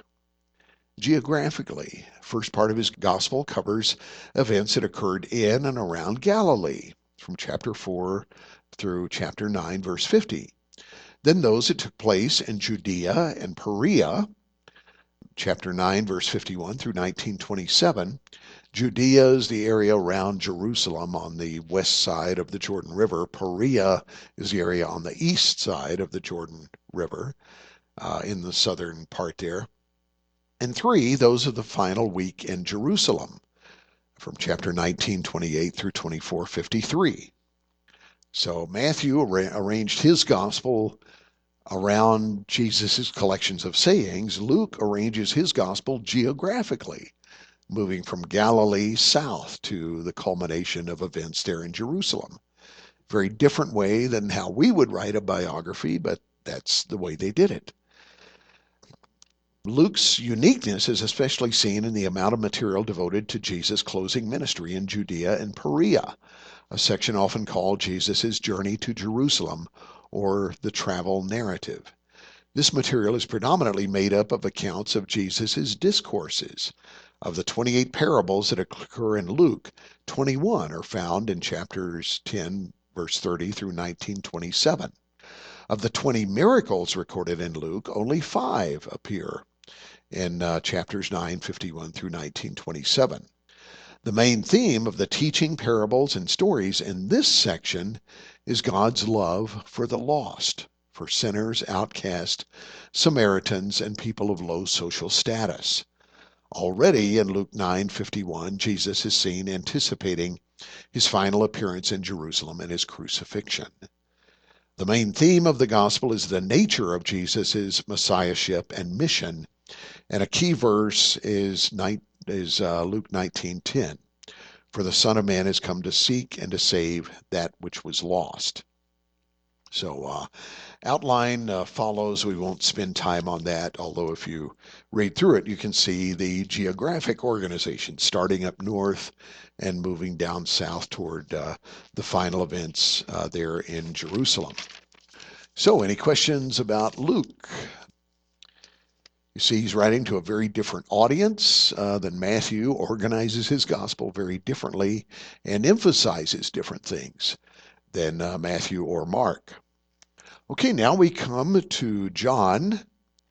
First part of his gospel covers events that occurred in and around Galilee, from chapter 4 through chapter 9, verse 50. Then those that took place in Judea and Perea, chapter 9, verse 51 through 19:27. Judea is the area around Jerusalem on the west side of the Jordan River. Perea is the area on the east side of the Jordan River, in the southern part there. And 3, those of the final week in Jerusalem, from chapter 19:28 through 24:53. So Matthew arranged his gospel around Jesus' collections of sayings. Luke arranges his gospel geographically, moving from Galilee south to the culmination of events there in Jerusalem. Very different way than how we would write a biography, but that's the way they did it. Luke's uniqueness is especially seen in the amount of material devoted to Jesus' closing ministry in Judea and Perea, a section often called Jesus' journey to Jerusalem, or the travel narrative. This material is predominantly made up of accounts of Jesus' discourses. Of the 28 parables that occur in Luke, 21 are found in chapters 10, verse 30 through 19:27. Of the 20 miracles recorded in Luke, only 5 appear in chapters 9:51 through 19:27. The main theme of the teaching, parables, and stories in this section is God's love for the lost, for sinners, outcasts, Samaritans, and people of low social status. Already in Luke 9:51, Jesus is seen anticipating his final appearance in Jerusalem and his crucifixion. The main theme of the gospel is the nature of Jesus' messiahship and mission, and a key verse is Luke 19:10. For the Son of Man has come to seek and to save that which was lost. So Outline follows. We won't spend time on that, although if you read through it, you can see the geographic organization starting up north and moving down south toward the final events there in Jerusalem. So, any questions about Luke? You see, he's writing to a very different audience than Matthew, organizes his gospel very differently, and emphasizes different things than Matthew or Mark. Okay, now we come to John.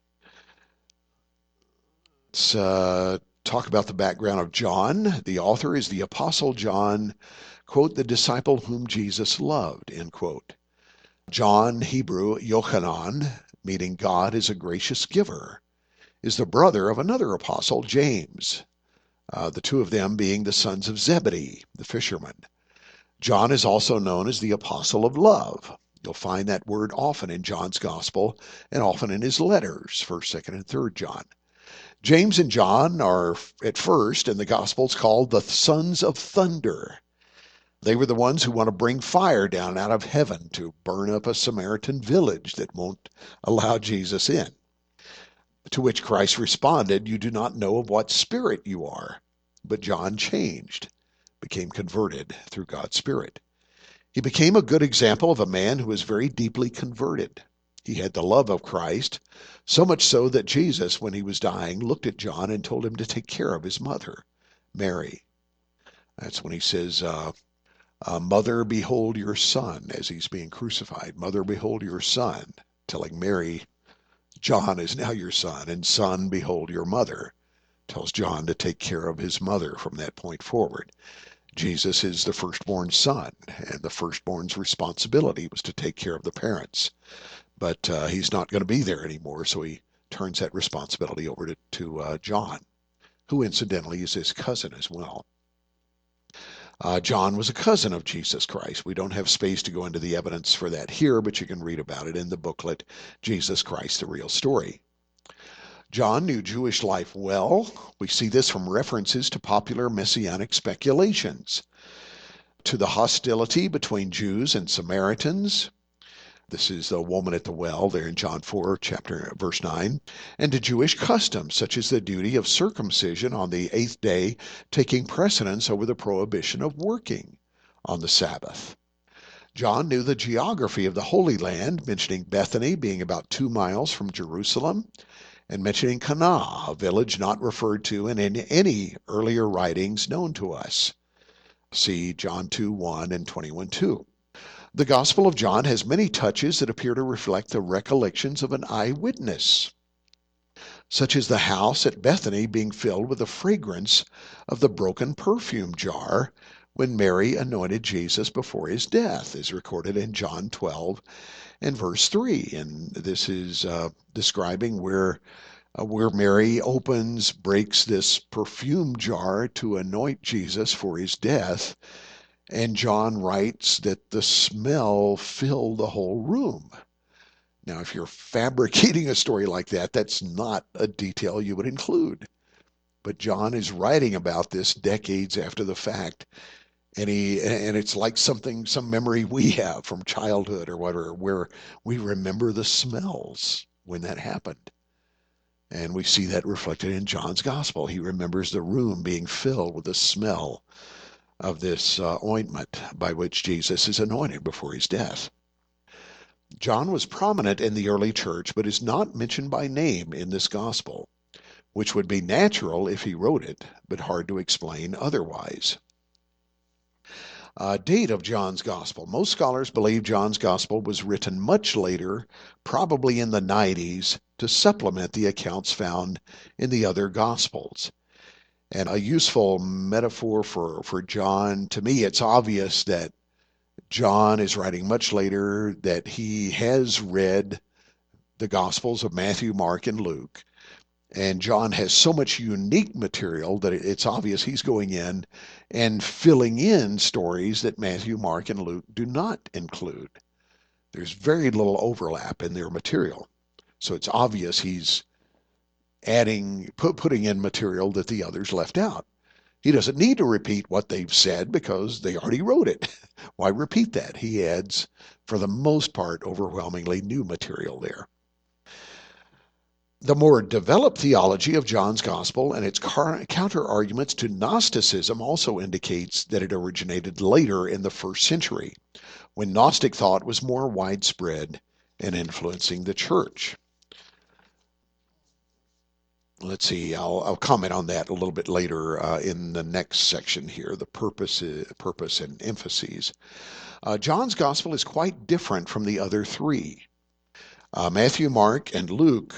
Let's talk about the background of John. The author is the Apostle John, quote, the disciple whom Jesus loved, end quote. John, Hebrew, Yochanan, meaning God is a gracious giver, is the brother of another apostle, James, the two of them being the sons of Zebedee, the fisherman. John is also known as the apostle of love. You'll find that word often in John's gospel and often in his letters, 1st, 2nd, and 3rd John. James and John are at first in the gospels called the sons of thunder. They were the ones who want to bring fire down out of heaven to burn up a Samaritan village that won't allow Jesus in. To which Christ responded, "You do not know of what spirit you are." But John changed, became converted through God's Spirit. He became a good example of a man who was very deeply converted. He had the love of Christ, so much so that Jesus, when he was dying, looked at John and told him to take care of his mother, Mary. That's when he says, "Mother, behold your son," as he's being crucified. "Mother, behold your son," telling Mary, "John is now your son," and "Son, behold your mother," tells John to take care of his mother from that point forward. Jesus is the firstborn son, and the firstborn's responsibility was to take care of the parents. But he's not going to be there anymore, so he turns that responsibility over to John, who incidentally is his cousin as well. John was a cousin of Jesus Christ. We don't have space to go into the evidence for that here, but you can read about it in the booklet, Jesus Christ, the Real Story. John knew Jewish life well. We see this from references to popular messianic speculations, to the hostility between Jews and Samaritans. This is the woman at the well there in John 4, verse 9, and to Jewish customs such as the duty of circumcision on the 8th day taking precedence over the prohibition of working on the Sabbath. John knew the geography of the Holy Land, mentioning Bethany being about 2 miles from Jerusalem, and mentioning Cana, a village not referred to in any earlier writings known to us. See John 2:1 and 21:2. The Gospel of John has many touches that appear to reflect the recollections of an eyewitness, such as the house at Bethany being filled with the fragrance of the broken perfume jar when Mary anointed Jesus before his death, as recorded in John 12 and verse 3. And this is describing where Mary breaks this perfume jar to anoint Jesus for his death. And John writes that the smell filled the whole room. Now, if you're fabricating a story like that, that's not a detail you would include. But John is writing about this decades after the fact, and it's like some memory we have from childhood or whatever, where we remember the smells when that happened. And we see that reflected in John's gospel. He remembers the room being filled with the smell of this ointment by which Jesus is anointed before his death. John was prominent in the early church, but is not mentioned by name in this gospel, which would be natural if he wrote it, but hard to explain otherwise. Date of John's Gospel. Most scholars believe John's Gospel was written much later, probably in the 90s, to supplement the accounts found in the other Gospels. And a useful metaphor for John, to me, it's obvious that John is writing much later, that he has read the Gospels of Matthew, Mark, and Luke. And John has so much unique material that it's obvious he's going in and filling in stories that Matthew, Mark, and Luke do not include. There's very little overlap in their material. So it's obvious he's putting in material that the others left out. He doesn't need to repeat what they've said because they already wrote it. Why repeat that? He adds, for the most part, overwhelmingly new material there. The more developed theology of John's Gospel and its counter-arguments to Gnosticism also indicates that it originated later in the first century, when Gnostic thought was more widespread and influencing the church. Let's see, I'll comment on that a little bit later in the next section here, the purpose and emphases. John's Gospel is quite different from the other three. Matthew, Mark, and Luke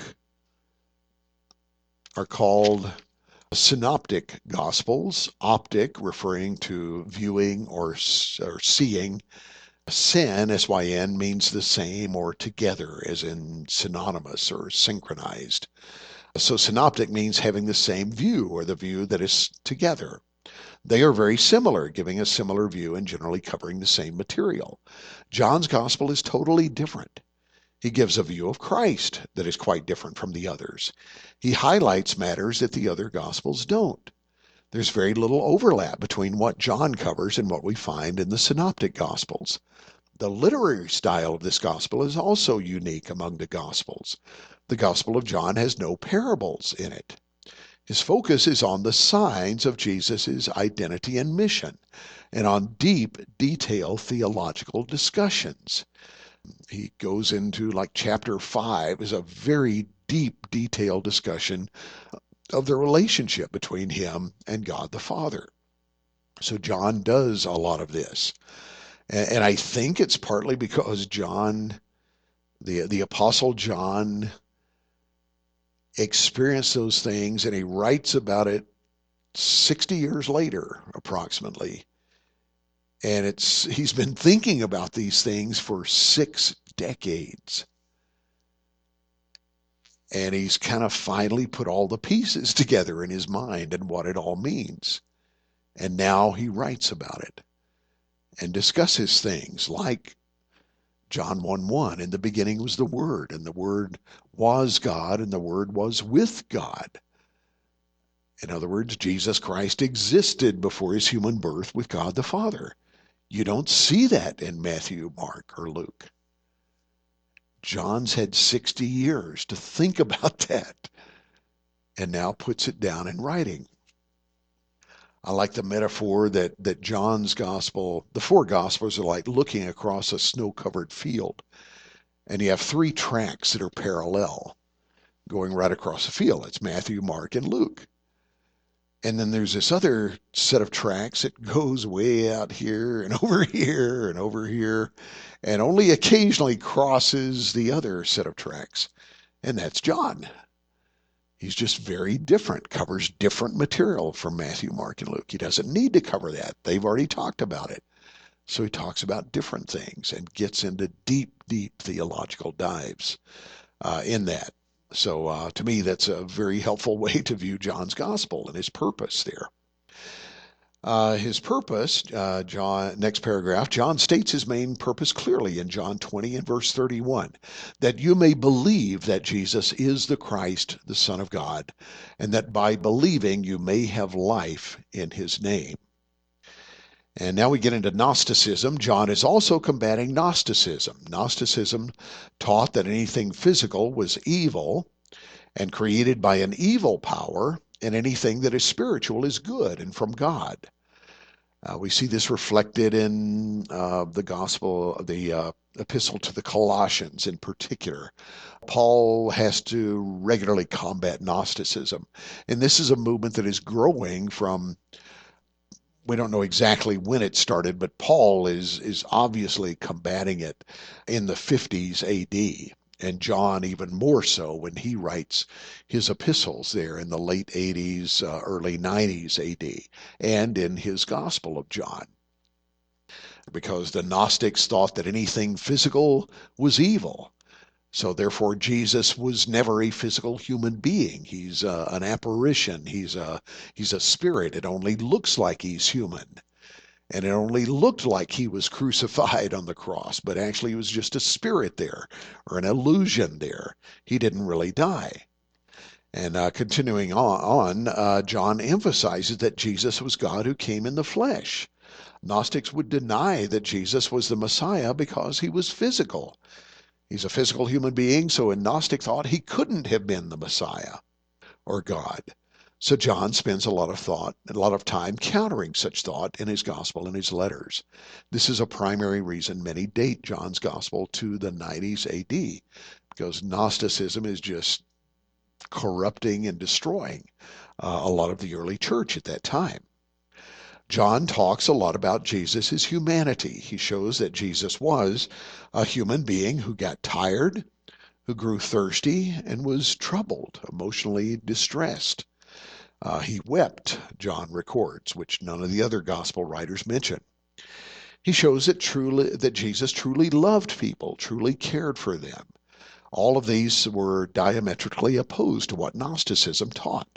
are called synoptic Gospels, optic referring to viewing or seeing. Syn, S-Y-N, means the same or together, as in synonymous or synchronized. So synoptic means having the same view or the view that is together. They are very similar, giving a similar view and generally covering the same material. John's Gospel is totally different. He gives a view of Christ that is quite different from the others. He highlights matters that the other Gospels don't. There's very little overlap between what John covers and what we find in the synoptic Gospels. The literary style of this Gospel is also unique among the Gospels. The Gospel of John has no parables in it. His focus is on the signs of Jesus' identity and mission, and on deep, detailed theological discussions. He goes into, like chapter 5 is a very deep, detailed discussion of the relationship between him and God the Father. So John does a lot of this. And I think it's partly because John, the Apostle John, experienced those things, and he writes about it 60 years later, approximately. And he's been thinking about these things for 6 decades. And he's kind of finally put all the pieces together in his mind and what it all means. And now he writes about it and discusses things like John 1:1, in the beginning was the Word, and the Word was God, and the Word was with God. In other words, Jesus Christ existed before his human birth with God the Father. You don't see that in Matthew, Mark, or Luke. John's had 60 years to think about that and now puts it down in writing. I like the metaphor that John's Gospel, the 4 Gospels are like looking across a snow-covered field. And you have 3 tracks that are parallel going right across the field. It's Matthew, Mark, and Luke. And then there's this other set of tracks that goes way out here and over here and over here, and only occasionally crosses the other set of tracks. And that's John. He's just very different, covers different material from Matthew, Mark, and Luke. He doesn't need to cover that. They've already talked about it. So he talks about different things and gets into deep, deep theological dives in that. So to me, that's a very helpful way to view John's Gospel and his purpose there. His purpose, next paragraph, John states his main purpose clearly in John 20 and verse 31, that you may believe that Jesus is the Christ, the Son of God, and that by believing you may have life in his name. And now we get into Gnosticism. John is also combating Gnosticism. Gnosticism taught that anything physical was evil and created by an evil power, and anything that is spiritual is good and from God. We see this reflected in the gospel, the epistle to the Colossians in particular. Paul has to regularly combat Gnosticism. And this is a movement that is growing from, we don't know exactly when it started, but Paul is obviously combating it in the 50s AD. And John even more so when he writes his epistles there in the late 80s, early 90s AD, and in his Gospel of John. Because the Gnostics thought that anything physical was evil. So therefore Jesus was never a physical human being. He's an apparition. He's a spirit. It only looks like he's human. And it only looked like he was crucified on the cross, but actually he was just a spirit there, or an illusion there. He didn't really die. And continuing on, John emphasizes that Jesus was God who came in the flesh. Gnostics would deny that Jesus was the Messiah because he was physical. He's a physical human being, so in Gnostic thought, he couldn't have been the Messiah or God. So John spends a lot of time countering such thought in his gospel and his letters. This is a primary reason many date John's gospel to the 90s AD, because Gnosticism is just corrupting and destroying a lot of the early church at that time. John talks a lot about Jesus' humanity. He shows that Jesus was a human being who got tired, who grew thirsty, and was troubled, emotionally distressed. He wept, John records, which none of the other gospel writers mention. He shows that Jesus truly loved people, truly cared for them. All of these were diametrically opposed to what Gnosticism taught.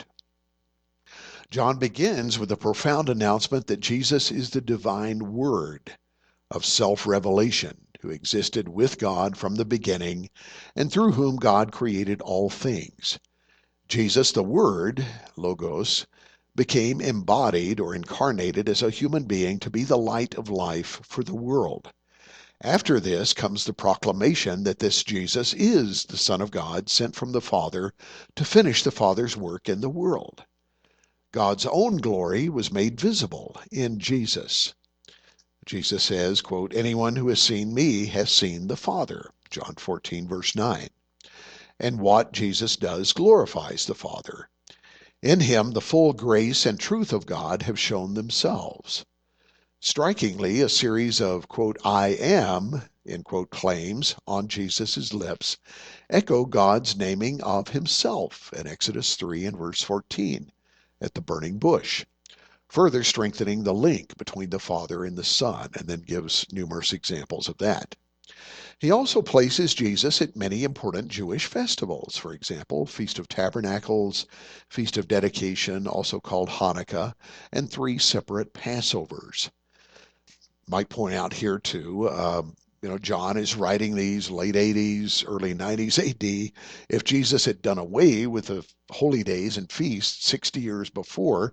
John begins with a profound announcement that Jesus is the divine Word of self-revelation who existed with God from the beginning and through whom God created all things. Jesus, the Word, Logos, became embodied or incarnated as a human being to be the light of life for the world. After this comes the proclamation that this Jesus is the Son of God sent from the Father to finish the Father's work in the world. God's own glory was made visible in Jesus. Jesus says, quote, "Anyone who has seen me has seen the Father," John 14, verse 9. And what Jesus does glorifies the Father. In him, the full grace and truth of God have shown themselves. Strikingly, a series of, quote, "I am," end quote, claims on Jesus' lips echo God's naming of himself in Exodus 3 and verse 14 at the burning bush, further strengthening the link between the Father and the Son, and then gives numerous examples of that. He also places Jesus at many important Jewish festivals, for example, Feast of Tabernacles, Feast of Dedication, also called Hanukkah, and 3 separate Passovers. Might point out here too, John is writing these late 80s, early 90s AD. If Jesus had done away with the holy days and feasts 60 years before,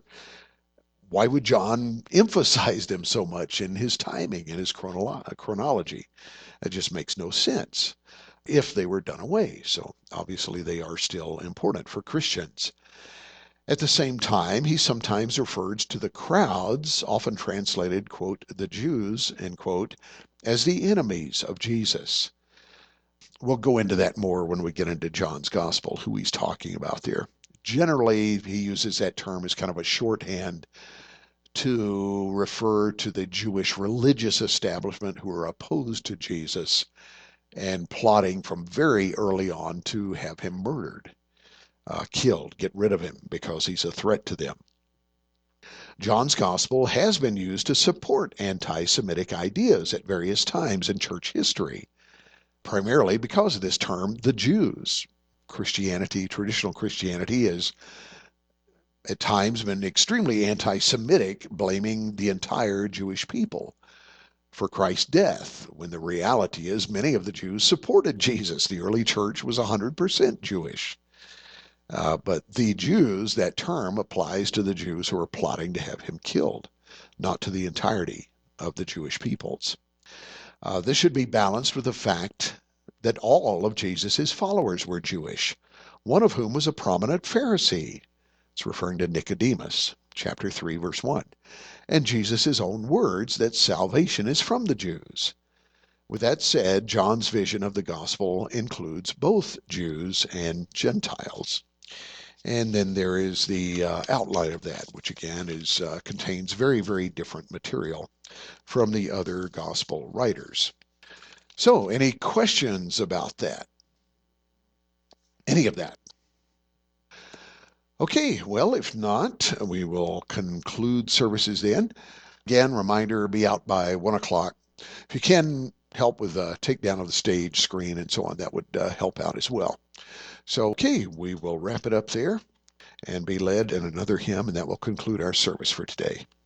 why would John emphasize them so much in his timing, in his chronology? It just makes no sense if they were done away. So obviously they are still important for Christians. At the same time, he sometimes refers to the crowds, often translated, quote, "the Jews," end quote, as the enemies of Jesus. We'll go into that more when we get into John's Gospel, who he's talking about there. Generally, he uses that term as kind of a shorthand to refer to the Jewish religious establishment who are opposed to Jesus and plotting from very early on to have him murdered. Killed, get rid of him because he's a threat to them. John's Gospel has been used to support anti-Semitic ideas at various times in church history, primarily because of this term, the Jews. Christianity, traditional Christianity, has at times been extremely anti-Semitic, blaming the entire Jewish people for Christ's death, when the reality is many of the Jews supported Jesus. The early church was 100% Jewish. But the Jews, that term applies to the Jews who are plotting to have him killed, not to the entirety of the Jewish peoples. This should be balanced with the fact that all of Jesus' followers were Jewish, one of whom was a prominent Pharisee. It's referring to Nicodemus, chapter 3, verse 1, and Jesus' own words that salvation is from the Jews. With that said, John's vision of the gospel includes both Jews and Gentiles. And then there is the outline of that, which again contains very, very different material from the other gospel writers. So, any questions about that? Any of that? Okay, well, if not, we will conclude services then. Again, reminder, be out by 1 o'clock. If you can help with takedown of the stage screen and so on, that would help out as well. So, okay, we will wrap it up there and be led in another hymn, and that will conclude our service for today.